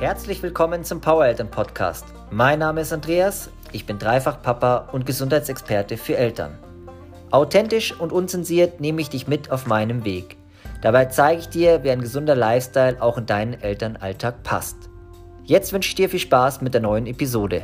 Herzlich willkommen zum Powereltern Podcast. Mein Name ist Andreas, ich bin dreifach Papa und Gesundheitsexperte für Eltern. Authentisch und unzensiert nehme ich dich mit auf meinem Weg. Dabei zeige ich dir, wie ein gesunder Lifestyle auch in deinen Elternalltag passt. Jetzt wünsche ich dir viel Spaß mit der neuen Episode.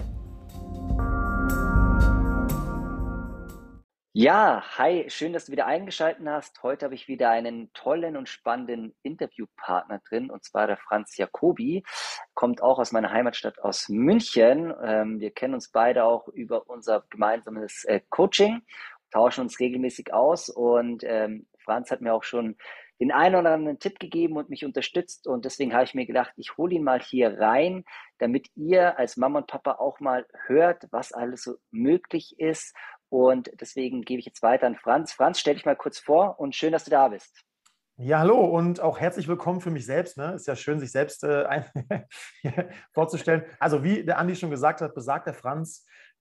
Ja, hi, schön, dass du wieder eingeschaltet hast. Heute habe ich wieder einen tollen und spannenden Interviewpartner drin, und zwar der Franz Jacobi, kommt auch aus meiner Heimatstadt aus München. Wir kennen uns beide auch über unser gemeinsames Coaching, tauschen uns regelmäßig aus, und Franz hat mir auch schon den einen oder anderen Tipp gegeben und mich unterstützt, und deswegen habe ich mir gedacht, ich hole ihn mal hier rein, damit ihr als Mama und Papa auch mal hört, was alles so möglich ist. Und deswegen gebe ich jetzt weiter an Franz. Franz, stell dich mal kurz vor und schön, dass du da bist. Ja, hallo und auch herzlich willkommen für mich selbst. Ne? Ist ja schön, sich selbst vorzustellen. Also wie der Andi schon gesagt hat, besagt der Franz.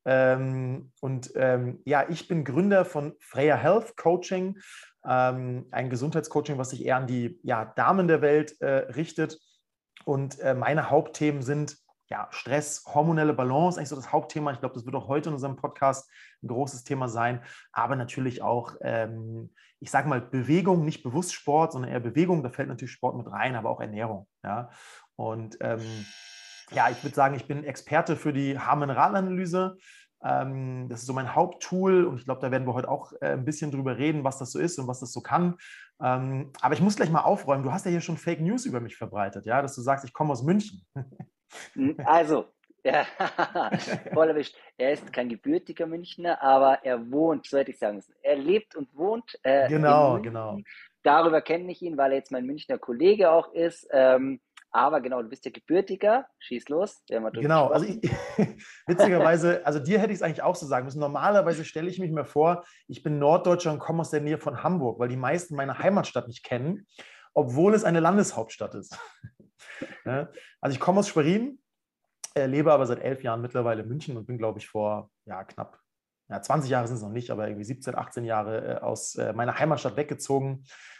Ja, ich bin Gründer von Freya Health Coaching, ein Gesundheitscoaching, was sich eher an die Damen der Welt richtet. Und meine Hauptthemen sind Stress, hormonelle Balance, eigentlich so das Hauptthema. Ich glaube, das wird auch heute in unserem Podcast ein großes Thema sein. Aber natürlich auch, ich sage mal, Bewegung, nicht bewusst Sport, sondern eher Bewegung. Da fällt natürlich Sport mit rein, aber auch Ernährung. Ja? Und ich würde sagen, ich bin Experte für die Haarmineralanalyse. Das ist so mein Haupttool, und ich glaube, da werden wir heute auch ein bisschen drüber reden, was das so ist und was das so kann. Aber ich muss gleich mal aufräumen. Du hast ja hier schon Fake News über mich verbreitet, ja, dass du sagst, ich komme aus München. Also, ja, voll erwischt. Er ist kein gebürtiger Münchner, aber er wohnt, so hätte ich sagen müssen. Er lebt und wohnt in Genau, München. genau. Darüber kenne ich ihn, weil er jetzt mein Münchner Kollege auch ist. Aber genau, du bist ja gebürtiger. Schieß los, wir haben mal drüber Genau, gesprochen. witzigerweise, also dir hätte ich es eigentlich auch so sagen müssen. Normalerweise stelle ich mich mir vor, ich bin Norddeutscher und komme aus der Nähe von Hamburg, weil die meisten meine Heimatstadt nicht kennen, obwohl es eine Landeshauptstadt ist. Ja, also ich komme aus Schwerin, lebe aber seit 11 Jahren mittlerweile in München und bin, glaube ich, vor knapp 20 Jahre sind es noch nicht, aber irgendwie 17, 18 Jahre aus meiner Heimatstadt weggezogen.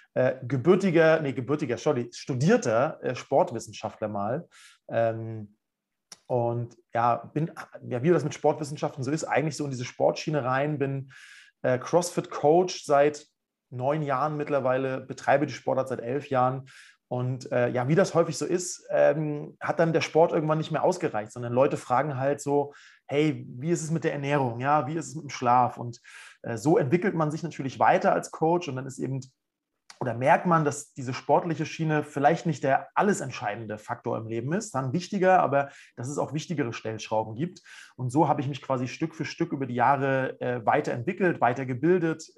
Studierter Sportwissenschaftler mal. Und wie das mit Sportwissenschaften so ist, eigentlich so in diese Sportschiene rein, bin CrossFit-Coach seit 9 Jahren mittlerweile, betreibe die Sportart seit 11 Jahren. Und wie das häufig so ist, hat dann der Sport irgendwann nicht mehr ausgereicht, sondern Leute fragen halt so, hey, wie ist es mit der Ernährung? Ja, wie ist es mit dem Schlaf? Und so entwickelt man sich natürlich weiter als Coach, und dann ist eben oder merkt man, dass diese sportliche Schiene vielleicht nicht der alles entscheidende Faktor im Leben ist, dann wichtiger, aber dass es auch wichtigere Stellschrauben gibt. Und so habe ich mich quasi Stück für Stück über die Jahre weiterentwickelt, weitergebildet,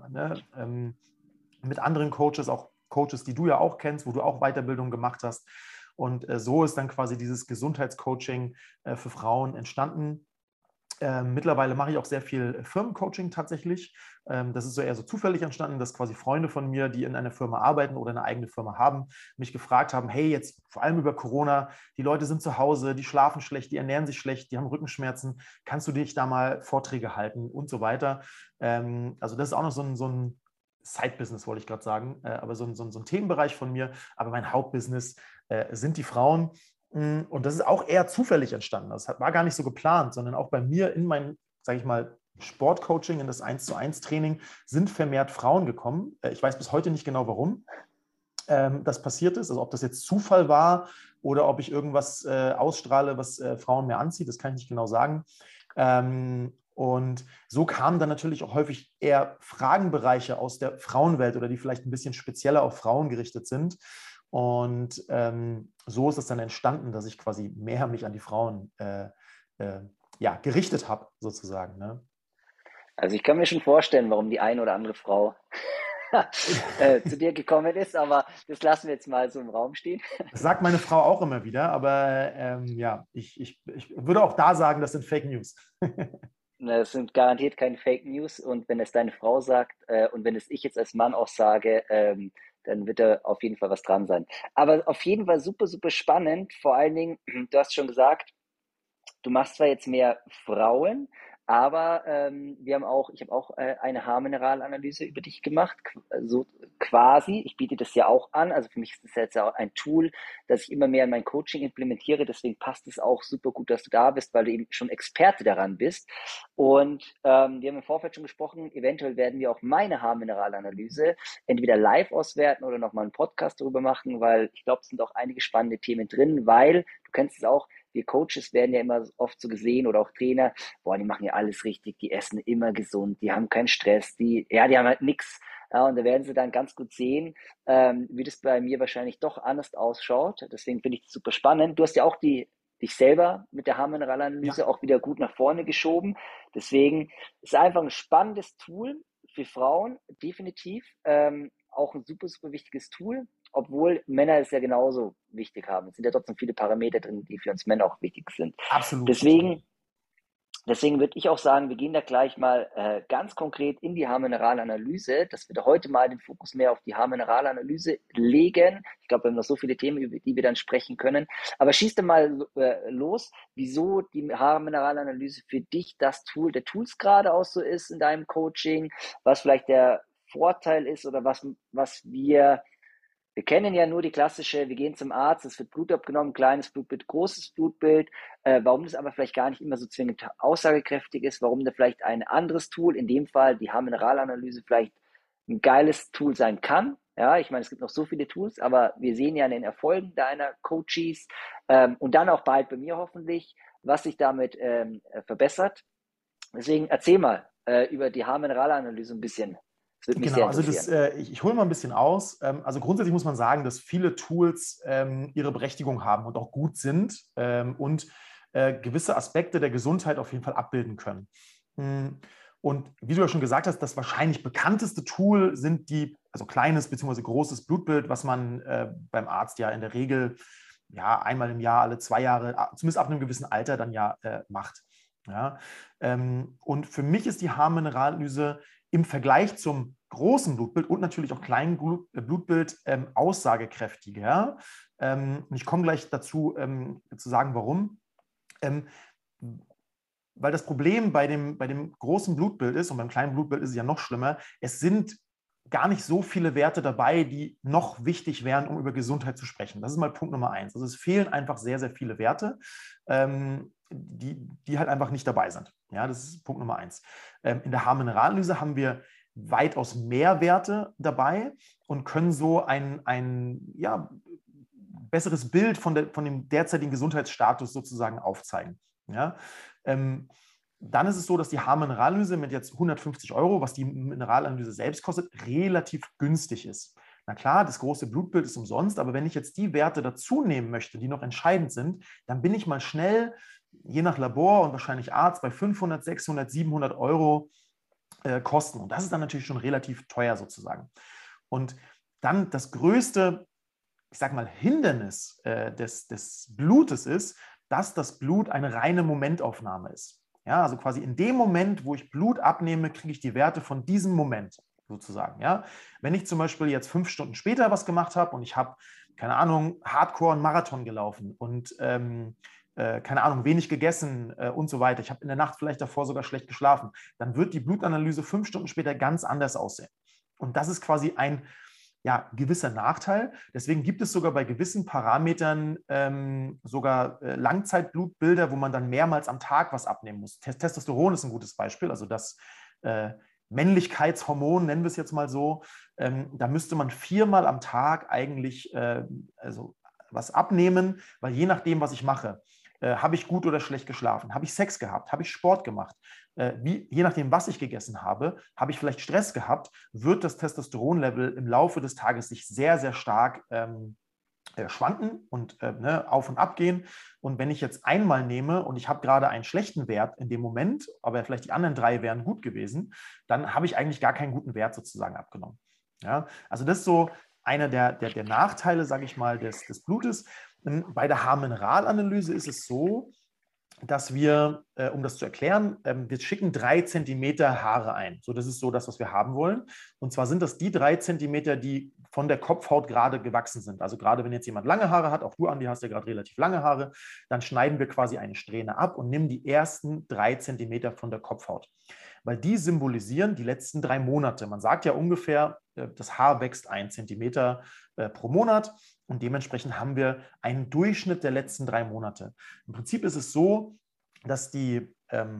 mit anderen Coaches, auch Coaches, die du ja auch kennst, wo du auch Weiterbildung gemacht hast. Und so ist dann quasi dieses Gesundheitscoaching für Frauen entstanden. Mittlerweile mache ich auch sehr viel Firmencoaching tatsächlich. Das ist so eher so zufällig entstanden, dass quasi Freunde von mir, die in einer Firma arbeiten oder eine eigene Firma haben, mich gefragt haben, hey, jetzt vor allem über Corona, die Leute sind zu Hause, die schlafen schlecht, die ernähren sich schlecht, die haben Rückenschmerzen, kannst du dich da mal Vorträge halten und so weiter. Also das ist auch noch so ein Side-Business, wollte ich gerade sagen, aber so ein Themenbereich von mir. Aber mein Hauptbusiness sind die Frauen. Und das ist auch eher zufällig entstanden. Das war gar nicht so geplant, sondern auch bei mir in mein, sage ich mal, Sportcoaching, in das 1:1 Training sind vermehrt Frauen gekommen. Ich weiß bis heute nicht genau, warum das passiert ist. Also ob das jetzt Zufall war oder ob ich irgendwas ausstrahle, was Frauen mehr anzieht, das kann ich nicht genau sagen. Und so kamen dann natürlich auch häufig eher Fragenbereiche aus der Frauenwelt oder die vielleicht ein bisschen spezieller auf Frauen gerichtet sind. Und so ist es dann entstanden, dass ich quasi mehr mich an die Frauen gerichtet habe, sozusagen. Ne? Also ich kann mir schon vorstellen, warum die eine oder andere Frau zu dir gekommen ist, aber das lassen wir jetzt mal so im Raum stehen. Das sagt meine Frau auch immer wieder, aber ich würde auch da sagen, das sind Fake News. Das sind garantiert keine Fake News, und wenn es deine Frau sagt und wenn es ich jetzt als Mann auch sage, dann wird da auf jeden Fall was dran sein. Aber auf jeden Fall super, super spannend. Vor allen Dingen, du hast schon gesagt, du machst zwar jetzt mehr Frauen, Aber ich habe auch eine Haarmineralanalyse über dich gemacht, so quasi. Ich biete das ja auch an. Also für mich ist das jetzt auch ein Tool, das ich immer mehr in mein Coaching implementiere. Deswegen passt es auch super gut, dass du da bist, weil du eben schon Experte daran bist. Und wir haben im Vorfeld schon gesprochen, eventuell werden wir auch meine Haarmineralanalyse entweder live auswerten oder nochmal einen Podcast darüber machen, weil ich glaube, es sind auch einige spannende Themen drin, weil du kennst es auch, wir Coaches werden ja immer oft so gesehen oder auch Trainer, boah, die machen ja alles richtig, die essen immer gesund, die haben keinen Stress, die haben halt nichts. Ja, und da werden sie dann ganz gut sehen, wie das bei mir wahrscheinlich doch anders ausschaut. Deswegen finde ich das super spannend. Du hast ja auch dich selber mit der Haarmineralanalyse Ja, auch wieder gut nach vorne geschoben. Deswegen ist es einfach ein spannendes Tool für Frauen, definitiv. Auch ein super, super wichtiges Tool, obwohl Männer es ja genauso wichtig haben. Es sind ja trotzdem viele Parameter drin, die für uns Männer auch wichtig sind. absolut. Deswegen Deswegen würde ich auch sagen, wir gehen da gleich mal ganz konkret in die Haarmineralanalyse, dass wir da heute mal den Fokus mehr auf die Haarmineralanalyse legen. Ich glaube, wir haben noch so viele Themen, über die wir dann sprechen können. Aber schieß doch mal los, wieso die Haarmineralanalyse für dich das Tool der Tools gerade auch so ist in deinem Coaching, was vielleicht der Vorteil ist oder was wir kennen ja nur die klassische, wir gehen zum Arzt, es wird Blut abgenommen, kleines Blutbild, großes Blutbild. Warum das aber vielleicht gar nicht immer so zwingend aussagekräftig ist, warum da vielleicht ein anderes Tool, in dem Fall die Haarmineralanalyse, vielleicht ein geiles Tool sein kann. Ja, ich meine, es gibt noch so viele Tools, aber wir sehen ja an den Erfolgen deiner Coaches und dann auch bald bei mir hoffentlich, was sich damit verbessert. Deswegen erzähl mal über die Haarmineralanalyse ein bisschen. Das würde mich Genau, sehr also interessieren. ich hole mal ein bisschen aus. Also grundsätzlich muss man sagen, dass viele Tools ihre Berechtigung haben und auch gut sind und gewisse Aspekte der Gesundheit auf jeden Fall abbilden können. Und wie du ja schon gesagt hast, das wahrscheinlich bekannteste Tool sind also kleines bzw. großes Blutbild, was man beim Arzt ja in der Regel ja einmal im Jahr, alle 2 Jahre, zumindest ab einem gewissen Alter dann ja macht. Ja? Und für mich ist die Haarmineralanalyse im Vergleich zum großen Blutbild und natürlich auch kleinen Blutbild aussagekräftiger. Und ich komme gleich dazu zu sagen, warum. Ähm, weil das Problem bei dem großen Blutbild ist, und beim kleinen Blutbild ist es ja noch schlimmer, es sind gar nicht so viele Werte dabei, die noch wichtig wären, um über Gesundheit zu sprechen. Das ist mal Punkt Nummer 1. Also es fehlen einfach sehr, sehr viele Werte, die halt einfach nicht dabei sind. Ja, das ist Punkt Nummer 1. In der Haarmineralanalyse haben wir weitaus mehr Werte dabei und können so ein besseres Bild von dem derzeitigen Gesundheitsstatus sozusagen aufzeigen. Ja? Dann ist es so, dass die Haarmineralanalyse mit jetzt 150 Euro, was die Mineralanalyse selbst kostet, relativ günstig ist. Na klar, das große Blutbild ist umsonst, aber wenn ich jetzt die Werte dazu nehmen möchte, die noch entscheidend sind, dann bin ich mal schnell, je nach Labor und wahrscheinlich Arzt, bei 500, 600, 700 Euro Kosten. Und das ist dann natürlich schon relativ teuer sozusagen. Und dann das größte, ich sag mal, Hindernis des Blutes ist, dass das Blut eine reine Momentaufnahme ist. Ja, also quasi in dem Moment, wo ich Blut abnehme, kriege ich die Werte von diesem Moment sozusagen. Ja, wenn ich zum Beispiel jetzt 5 Stunden später was gemacht habe und ich habe, keine Ahnung, Hardcore einen Marathon gelaufen und keine Ahnung, wenig gegessen und so weiter. Ich habe in der Nacht vielleicht davor sogar schlecht geschlafen. Dann wird die Blutanalyse 5 Stunden später ganz anders aussehen. Und das ist quasi ein gewisser Nachteil. Deswegen gibt es sogar bei gewissen Parametern sogar Langzeitblutbilder, wo man dann mehrmals am Tag was abnehmen muss. Testosteron ist ein gutes Beispiel, also das Männlichkeitshormon, nennen wir es jetzt mal so. Da müsste man 4-mal am Tag eigentlich also was abnehmen, weil je nachdem, was ich mache, habe ich gut oder schlecht geschlafen, habe ich Sex gehabt, habe ich Sport gemacht, je nachdem, was ich gegessen habe ich vielleicht Stress gehabt, wird das Testosteronlevel im Laufe des Tages sich sehr, sehr stark schwanken und auf und ab gehen. Und wenn ich jetzt einmal nehme und ich habe gerade einen schlechten Wert in dem Moment, aber vielleicht die anderen 3 wären gut gewesen, dann habe ich eigentlich gar keinen guten Wert sozusagen abgenommen. Ja? Also das ist so einer der Nachteile, sage ich mal, des Blutes. Bei der Haarmineralanalyse ist es so, dass wir, um das zu erklären, wir schicken 3 Zentimeter Haare ein. So, das ist so das, was wir haben wollen. Und zwar sind das die 3 Zentimeter, die von der Kopfhaut gerade gewachsen sind. Also gerade wenn jetzt jemand lange Haare hat, auch du, Andi, hast ja gerade relativ lange Haare, dann schneiden wir quasi eine Strähne ab und nehmen die ersten 3 Zentimeter von der Kopfhaut. Weil die symbolisieren die letzten 3 Monate. Man sagt ja ungefähr, das Haar wächst 1 Zentimeter pro Monat und dementsprechend haben wir einen Durchschnitt der letzten 3 Monate. Im Prinzip ist es so, dass die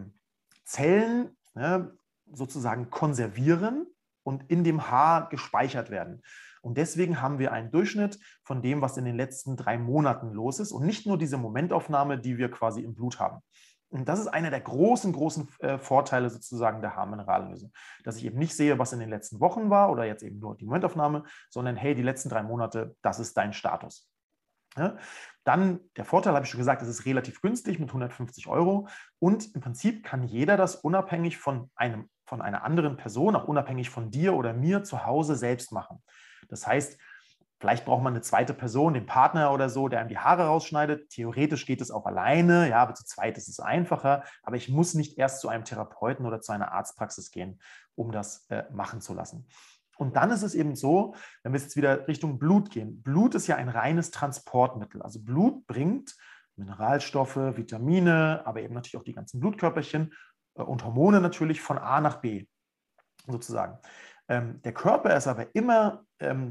Zellen sozusagen konservieren und in dem Haar gespeichert werden. Und deswegen haben wir einen Durchschnitt von dem, was in den letzten 3 Monaten los ist und nicht nur diese Momentaufnahme, die wir quasi im Blut haben. Und das ist einer der großen Vorteile sozusagen der Haarmineralanalyse, dass ich eben nicht sehe, was in den letzten Wochen war oder jetzt eben nur die Momentaufnahme, sondern hey, die letzten 3 Monate, das ist dein Status. Ja? Dann der Vorteil, habe ich schon gesagt, es ist relativ günstig mit 150 € und im Prinzip kann jeder das unabhängig von einer anderen Person, auch unabhängig von dir oder mir zu Hause selbst machen. Das heißt, vielleicht braucht man eine zweite Person, den Partner oder so, der einem die Haare rausschneidet. Theoretisch geht es auch alleine, ja, aber zu zweit ist es einfacher. Aber ich muss nicht erst zu einem Therapeuten oder zu einer Arztpraxis gehen, um das machen zu lassen. Und dann ist es eben so, wenn wir jetzt wieder Richtung Blut gehen. Blut ist ja ein reines Transportmittel. Also Blut bringt Mineralstoffe, Vitamine, aber eben natürlich auch die ganzen Blutkörperchen und Hormone natürlich von A nach B sozusagen. Der Körper ist aber immer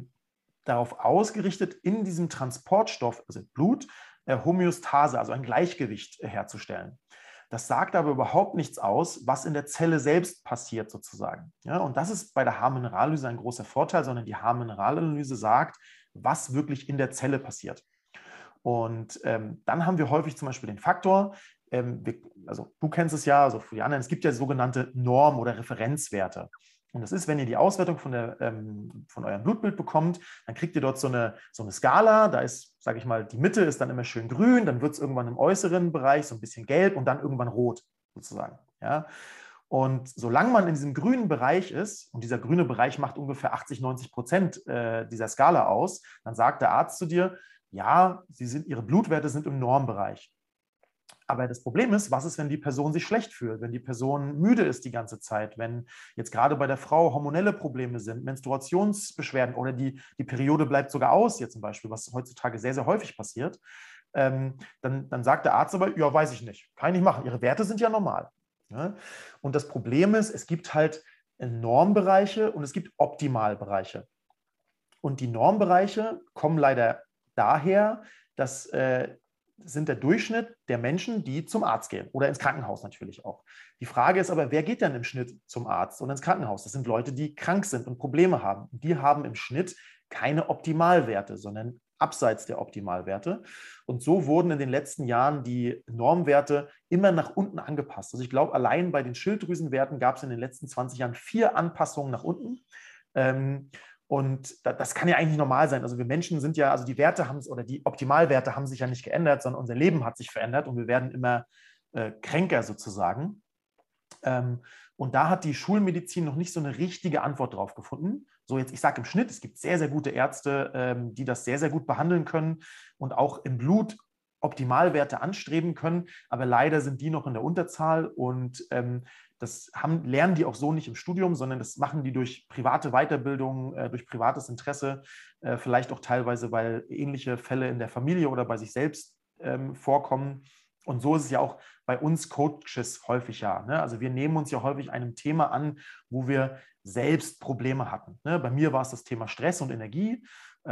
darauf ausgerichtet, in diesem Transportstoff, also Blut, Homöostase, also ein Gleichgewicht herzustellen. Das sagt aber überhaupt nichts aus, was in der Zelle selbst passiert sozusagen. Ja, und das ist bei der Haarmineralanalyse ein großer Vorteil, sondern die Haarmineralanalyse sagt, was wirklich in der Zelle passiert. Und dann haben wir häufig zum Beispiel den Faktor, also du kennst es ja, also für die anderen, es gibt ja sogenannte Norm- oder Referenzwerte. Und das ist, wenn ihr die Auswertung von eurem Blutbild bekommt, dann kriegt ihr dort so eine Skala, da ist, sage ich mal, die Mitte ist dann immer schön grün, dann wird es irgendwann im äußeren Bereich so ein bisschen gelb und dann irgendwann rot sozusagen. Ja? Und solange man in diesem grünen Bereich ist, und dieser grüne Bereich macht ungefähr 80-90% dieser Skala aus, dann sagt der Arzt zu dir, ja, Ihre Blutwerte sind im Normbereich. Aber das Problem ist, was ist, wenn die Person sich schlecht fühlt, wenn die Person müde ist die ganze Zeit, wenn jetzt gerade bei der Frau hormonelle Probleme sind, Menstruationsbeschwerden oder die Periode bleibt sogar aus, hier zum Beispiel, was heutzutage sehr, sehr häufig passiert, dann sagt der Arzt aber, ja, weiß ich nicht, kann ich nicht machen, Ihre Werte sind ja normal. Ja? Und das Problem ist, es gibt halt Normbereiche und es gibt Optimalbereiche. Und die Normbereiche kommen leider daher, dass sind der Durchschnitt der Menschen, die zum Arzt gehen oder ins Krankenhaus natürlich auch. Die Frage ist aber, wer geht denn im Schnitt zum Arzt und ins Krankenhaus? Das sind Leute, die krank sind und Probleme haben. Die haben im Schnitt keine Optimalwerte, sondern abseits der Optimalwerte. Und so wurden in den letzten Jahren die Normwerte immer nach unten angepasst. Also ich glaube, allein bei den Schilddrüsenwerten gab es in den letzten 20 Jahren 4 Anpassungen nach unten. Und das kann ja eigentlich normal sein. Also wir Menschen sind ja, also die Werte haben oder die Optimalwerte haben sich ja nicht geändert, sondern unser Leben hat sich verändert und wir werden immer kränker sozusagen. Und da hat die Schulmedizin noch nicht so eine richtige Antwort drauf gefunden. So jetzt, ich sage im Schnitt, es gibt sehr, sehr gute Ärzte, die das sehr, sehr gut behandeln können und auch im Blut Optimalwerte anstreben können, aber leider sind die noch in der Unterzahl und das lernen die auch so nicht im Studium, sondern das machen die durch private Weiterbildung, durch privates Interesse, vielleicht auch teilweise, weil ähnliche Fälle in der Familie oder bei sich selbst vorkommen. Und so ist es ja auch bei uns Coaches häufig ja. Ne? Also wir nehmen uns ja häufig einem Thema an, wo wir selbst Probleme hatten. Ne? Bei mir war es das Thema Stress und Energie.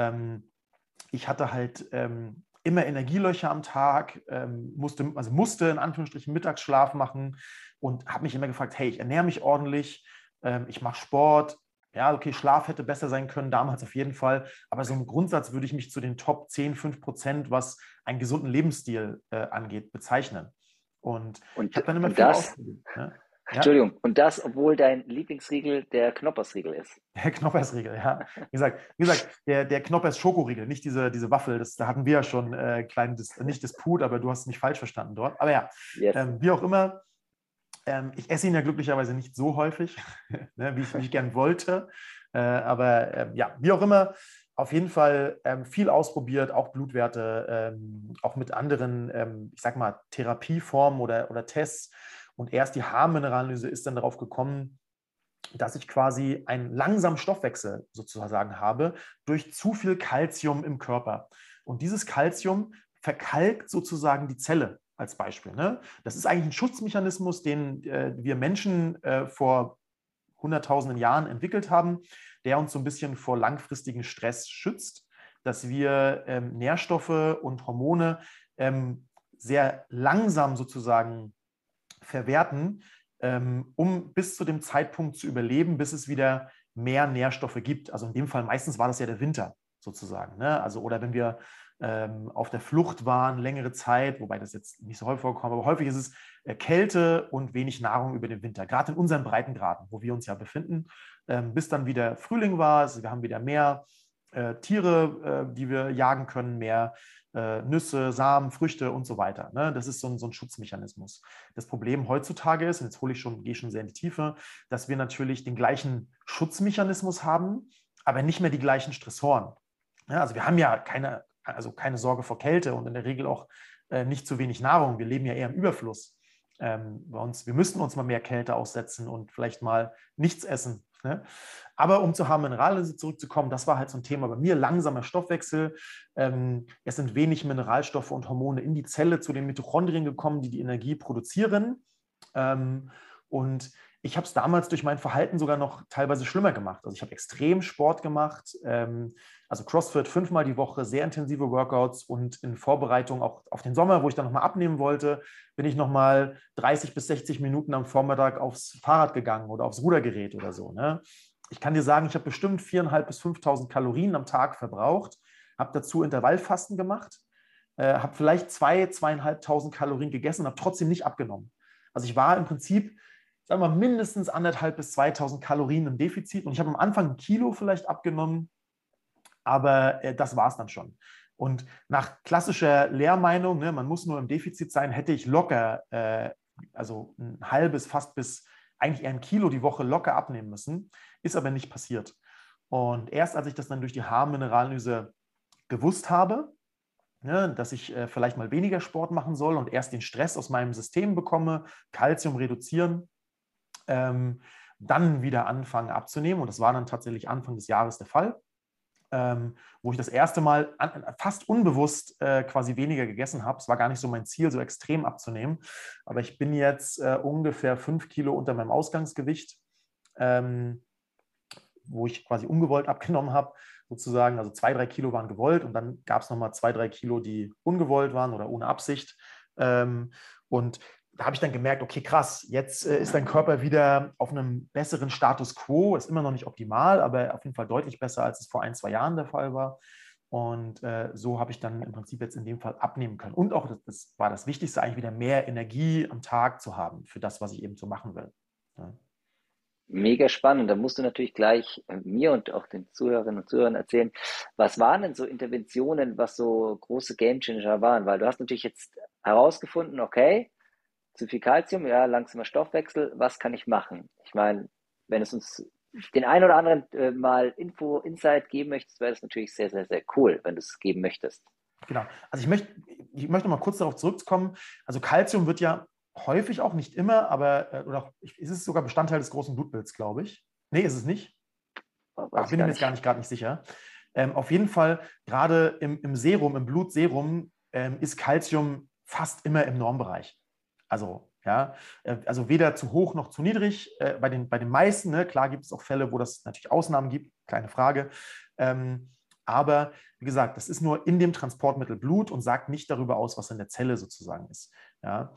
Ich hatte halt immer Energielöcher am Tag, musste in Anführungsstrichen Mittagsschlaf machen und habe mich immer gefragt, hey, ich ernähre mich ordentlich, ich mache Sport. Ja, okay, Schlaf hätte besser sein können, damals auf jeden Fall. Aber so im Grundsatz würde ich mich zu den Top 10, 5%, was einen gesunden Lebensstil angeht, bezeichnen. Und ich habe dann immer viel ausprobiert. Ne? Entschuldigung, und das, obwohl dein Lieblingsriegel der Knoppersriegel ist. Der Knoppersriegel, ja. Wie gesagt der Knoppers Schokoriegel, nicht diese Waffel, da hatten wir ja schon nicht Disput, aber du hast es nicht falsch verstanden dort. Aber ja, Yes. Wie auch immer, ich esse ihn ja glücklicherweise nicht so häufig, ne, wie ich gern wollte. Aber ja, wie auch immer, auf jeden Fall viel ausprobiert, auch Blutwerte, auch mit anderen, ich sag mal, Therapieformen oder Tests. Und erst die Haarmineralanalyse ist dann darauf gekommen, dass ich quasi einen langsamen Stoffwechsel sozusagen habe durch zu viel Kalzium im Körper. Und dieses Kalzium verkalkt sozusagen die Zelle als Beispiel. Ne? Das ist eigentlich ein Schutzmechanismus, den wir Menschen vor hunderttausenden Jahren entwickelt haben, der uns so ein bisschen vor langfristigen Stress schützt, dass wir Nährstoffe und Hormone sehr langsam sozusagen verwerten, um bis zu dem Zeitpunkt zu überleben, bis es wieder mehr Nährstoffe gibt. Also in dem Fall meistens war das ja der Winter sozusagen. Ne? Also, oder wenn wir auf der Flucht waren, längere Zeit, wobei das jetzt nicht so häufig vorkommt, aber häufig ist es Kälte und wenig Nahrung über den Winter, gerade in unseren Breitengraden, wo wir uns ja befinden, bis dann wieder Frühling war. Also wir haben wieder mehr Tiere, die wir jagen können, mehr Nüsse, Samen, Früchte und so weiter. Ne? Das ist so ein Schutzmechanismus. Das Problem heutzutage ist, und jetzt gehe ich schon sehr in die Tiefe, dass wir natürlich den gleichen Schutzmechanismus haben, aber nicht mehr die gleichen Stressoren. Ja, also wir haben ja keine Sorge vor Kälte und in der Regel auch nicht zu wenig Nahrung. Wir leben ja eher im Überfluss. Wir müssten uns mal mehr Kälte aussetzen und vielleicht mal nichts essen. Ne? Aber um zur Mineralien zurückzukommen, das war halt so ein Thema bei mir, langsamer Stoffwechsel. Es sind wenig Mineralstoffe und Hormone in die Zelle zu den Mitochondrien gekommen, die die Energie produzieren. Und ich habe es damals durch mein Verhalten sogar noch teilweise schlimmer gemacht. Also ich habe extrem Sport gemacht, also CrossFit 5-mal die Woche, sehr intensive Workouts und in Vorbereitung auch auf den Sommer, wo ich dann nochmal abnehmen wollte, bin ich nochmal 30 bis 60 Minuten am Vormittag aufs Fahrrad gegangen oder aufs Rudergerät oder so. Ne? Ich kann dir sagen, ich habe bestimmt 4.500 bis 5.000 Kalorien am Tag verbraucht, habe dazu Intervallfasten gemacht, habe vielleicht 2.500 Kalorien gegessen und habe trotzdem nicht abgenommen. Also ich war im Prinzip, sagen wir mal, mindestens 1.500 bis 2.000 Kalorien im Defizit und ich habe am Anfang 1 Kilo vielleicht abgenommen, aber das war es dann schon. Und nach klassischer Lehrmeinung, ne, man muss nur im Defizit sein, hätte ich locker, also ein halbes, fast bis eigentlich eher 1 Kilo die Woche locker abnehmen müssen, ist aber nicht passiert. Und erst als ich das dann durch die Haarmineralanalyse gewusst habe, ne, dass ich vielleicht mal weniger Sport machen soll und erst den Stress aus meinem System bekomme, Kalzium reduzieren, dann wieder anfangen abzunehmen. Und das war dann tatsächlich Anfang des Jahres der Fall, wo ich das erste Mal fast unbewusst quasi weniger gegessen habe. Es war gar nicht so mein Ziel, so extrem abzunehmen. Aber ich bin jetzt ungefähr 5 Kilo unter meinem Ausgangsgewicht, wo ich quasi ungewollt abgenommen habe, sozusagen. Also 2-3 Kilo waren gewollt und dann gab es nochmal 2-3 Kilo, die ungewollt waren oder ohne Absicht. Und da habe ich dann gemerkt, okay, krass, jetzt ist dein Körper wieder auf einem besseren Status quo, ist immer noch nicht optimal, aber auf jeden Fall deutlich besser, als es vor 1-2 Jahren der Fall war. Und so habe ich dann im Prinzip jetzt in dem Fall abnehmen können. Und auch, das war das Wichtigste, eigentlich wieder mehr Energie am Tag zu haben für das, was ich eben so machen will. Ja. Mega spannend. Da musst du natürlich gleich mir und auch den Zuhörerinnen und Zuhörern erzählen, was waren denn so Interventionen, was so große Gamechanger waren? Weil du hast natürlich jetzt herausgefunden, okay, zu viel Kalzium, ja, langsamer Stoffwechsel, was kann ich machen? Ich meine, wenn es uns den einen oder anderen mal Insight geben möchtest, wäre das natürlich sehr, sehr, sehr cool, wenn du es geben möchtest. Genau. Also ich möchte mal kurz darauf zurückkommen. Also Kalzium wird ja häufig auch, nicht immer, aber ist es sogar Bestandteil des großen Blutbilds, glaube ich. Nee, ist es nicht. Weiß ich Bin ich gar mir jetzt nicht. gerade nicht sicher. Auf jeden Fall, gerade im Serum, im Blutserum, ist Kalzium fast immer im Normbereich. Also, ja, also weder zu hoch noch zu niedrig. Bei den meisten, ne, klar gibt es auch Fälle, wo das natürlich Ausnahmen gibt, keine Frage. Aber wie gesagt, das ist nur in dem Transportmittel Blut und sagt nicht darüber aus, was in der Zelle sozusagen ist. Ja.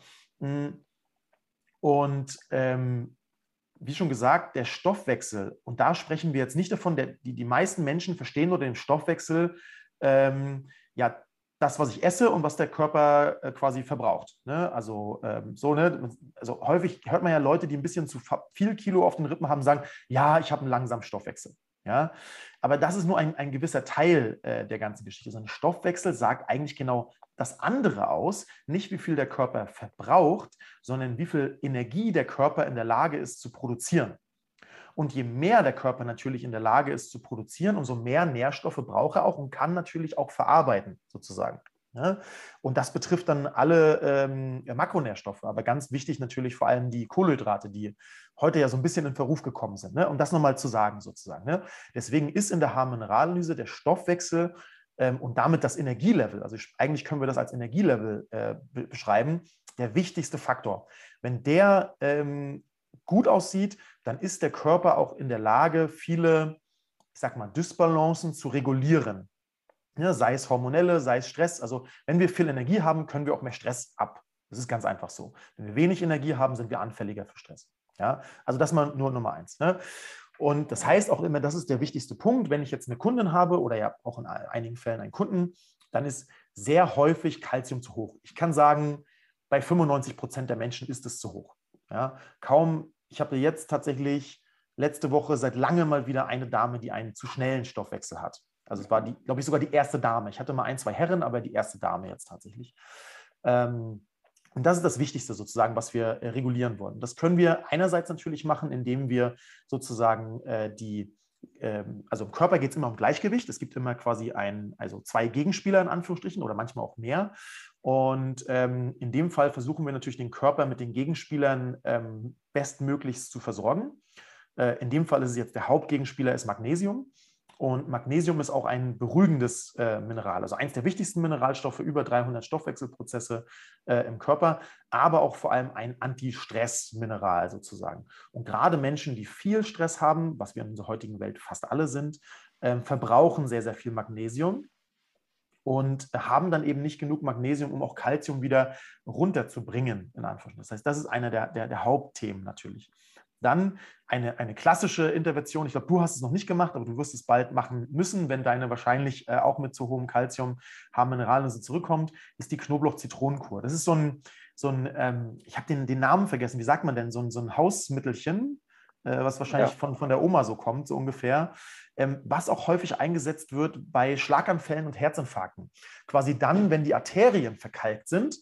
Und wie schon gesagt, der Stoffwechsel, und da sprechen wir jetzt nicht davon, die meisten Menschen verstehen nur den Stoffwechsel, ja, das, was ich esse und was der Körper quasi verbraucht. Ne? Also, also häufig hört man ja Leute, die ein bisschen zu viel Kilo auf den Rippen haben, sagen, ja, ich habe einen langsamen Stoffwechsel. Ja? Aber das ist nur ein gewisser Teil der ganzen Geschichte. So ein Stoffwechsel sagt eigentlich genau das andere aus, nicht wie viel der Körper verbraucht, sondern wie viel Energie der Körper in der Lage ist zu produzieren. Und je mehr der Körper natürlich in der Lage ist zu produzieren, umso mehr Nährstoffe braucht er auch und kann natürlich auch verarbeiten, sozusagen. Ja? Und das betrifft dann alle Makronährstoffe, aber ganz wichtig natürlich vor allem die Kohlenhydrate, die heute ja so ein bisschen in Verruf gekommen sind, ne? Um das nochmal zu sagen sozusagen. Ne? Deswegen ist in der Haarmineralanalyse der Stoffwechsel und damit das Energielevel, also eigentlich können wir das als Energielevel beschreiben, der wichtigste Faktor. Wenn der gut aussieht, dann ist der Körper auch in der Lage, viele, ich sag mal, Dysbalancen zu regulieren. Ja, sei es hormonelle, sei es Stress. Also wenn wir viel Energie haben, können wir auch mehr Stress ab. Das ist ganz einfach so. Wenn wir wenig Energie haben, sind wir anfälliger für Stress. Ja, also das mal nur Nummer eins. Ne? Und das heißt auch immer, das ist der wichtigste Punkt, wenn ich jetzt eine Kundin habe oder ja auch in einigen Fällen einen Kunden, dann ist sehr häufig Kalzium zu hoch. Ich kann sagen, bei 95% der Menschen ist es zu hoch. Ja, kaum, ich habe jetzt tatsächlich letzte Woche seit langem mal wieder eine Dame, die einen zu schnellen Stoffwechsel hat. Also es war, glaube ich, sogar die erste Dame. Ich hatte mal ein, zwei Herren, aber die erste Dame jetzt tatsächlich. Und das ist das Wichtigste sozusagen, was wir regulieren wollen. Das können wir einerseits natürlich machen, indem wir sozusagen also im Körper geht es immer um Gleichgewicht. Es gibt immer quasi also zwei Gegenspieler in Anführungsstrichen oder manchmal auch mehr. Und in dem Fall versuchen wir natürlich den Körper mit den Gegenspielern bestmöglichst zu versorgen. In dem Fall ist es jetzt der Hauptgegenspieler ist Magnesium. Und Magnesium ist auch ein beruhigendes Mineral, also eines der wichtigsten Mineralstoffe, über 300 Stoffwechselprozesse im Körper, aber auch vor allem ein Anti-Stress-Mineral sozusagen. Und gerade Menschen, die viel Stress haben, was wir in unserer heutigen Welt fast alle sind, verbrauchen sehr, sehr viel Magnesium und haben dann eben nicht genug Magnesium, um auch Kalzium wieder runterzubringen, in Anführungsstrichen. Das heißt, das ist einer der Hauptthemen natürlich. Dann eine klassische Intervention, ich glaube, du hast es noch nicht gemacht, aber du wirst es bald machen müssen, wenn deine wahrscheinlich auch mit zu hohem Kalzium Haarmineralanalyse zurückkommt, ist die Knoblauch-Zitronenkur. Das ist ich habe den Namen vergessen, wie sagt man denn, so ein Hausmittelchen, was wahrscheinlich Ja. von der Oma so kommt, so ungefähr, was auch häufig eingesetzt wird bei Schlaganfällen und Herzinfarkten. Quasi dann, wenn die Arterien verkalkt sind,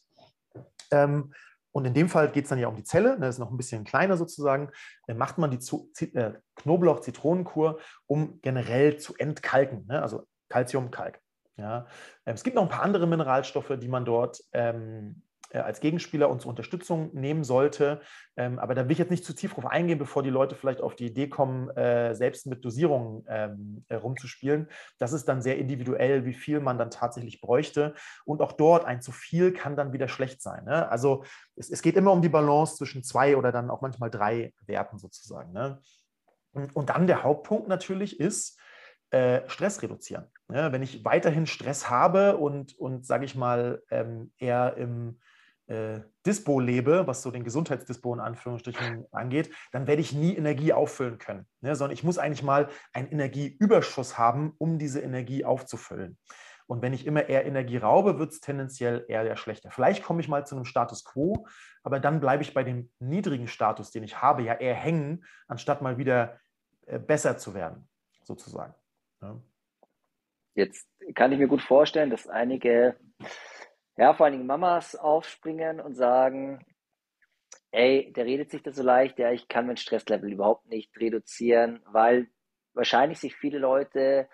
und in dem Fall geht es dann ja um die Zelle, das ist noch ein bisschen kleiner sozusagen, dann macht man die Knoblauch-Zitronenkur, um generell zu entkalken, ne? Also Calcium, Kalk. Ja. Es gibt noch ein paar andere Mineralstoffe, die man dort als Gegenspieler und zur Unterstützung nehmen sollte. Aber da will ich jetzt nicht zu tief drauf eingehen, bevor die Leute vielleicht auf die Idee kommen, selbst mit Dosierungen rumzuspielen. Das ist dann sehr individuell, wie viel man dann tatsächlich bräuchte. Und auch dort ein zu viel kann dann wieder schlecht sein. Ne? Also es geht immer um die Balance zwischen 2 oder dann auch manchmal 3 Werten sozusagen. Ne? Und dann der Hauptpunkt natürlich ist, Stress reduzieren. Ja, wenn ich weiterhin Stress habe und sage ich mal, eher im Dispo lebe, was so den Gesundheitsdispo in Anführungsstrichen angeht, dann werde ich nie Energie auffüllen können. Ne? Sondern ich muss eigentlich mal einen Energieüberschuss haben, um diese Energie aufzufüllen. Und wenn ich immer eher Energie raube, wird es tendenziell eher schlechter. Vielleicht komme ich mal zu einem Status quo, aber dann bleibe ich bei dem niedrigen Status, den ich habe, ja eher hängen, anstatt mal wieder besser zu werden, sozusagen. Ja. Jetzt kann ich mir gut vorstellen, dass einige, ja, vor allen Dingen Mamas aufspringen und sagen, ey, der redet sich das so leicht, ja, ich kann mein Stresslevel überhaupt nicht reduzieren, weil wahrscheinlich sich viele Leute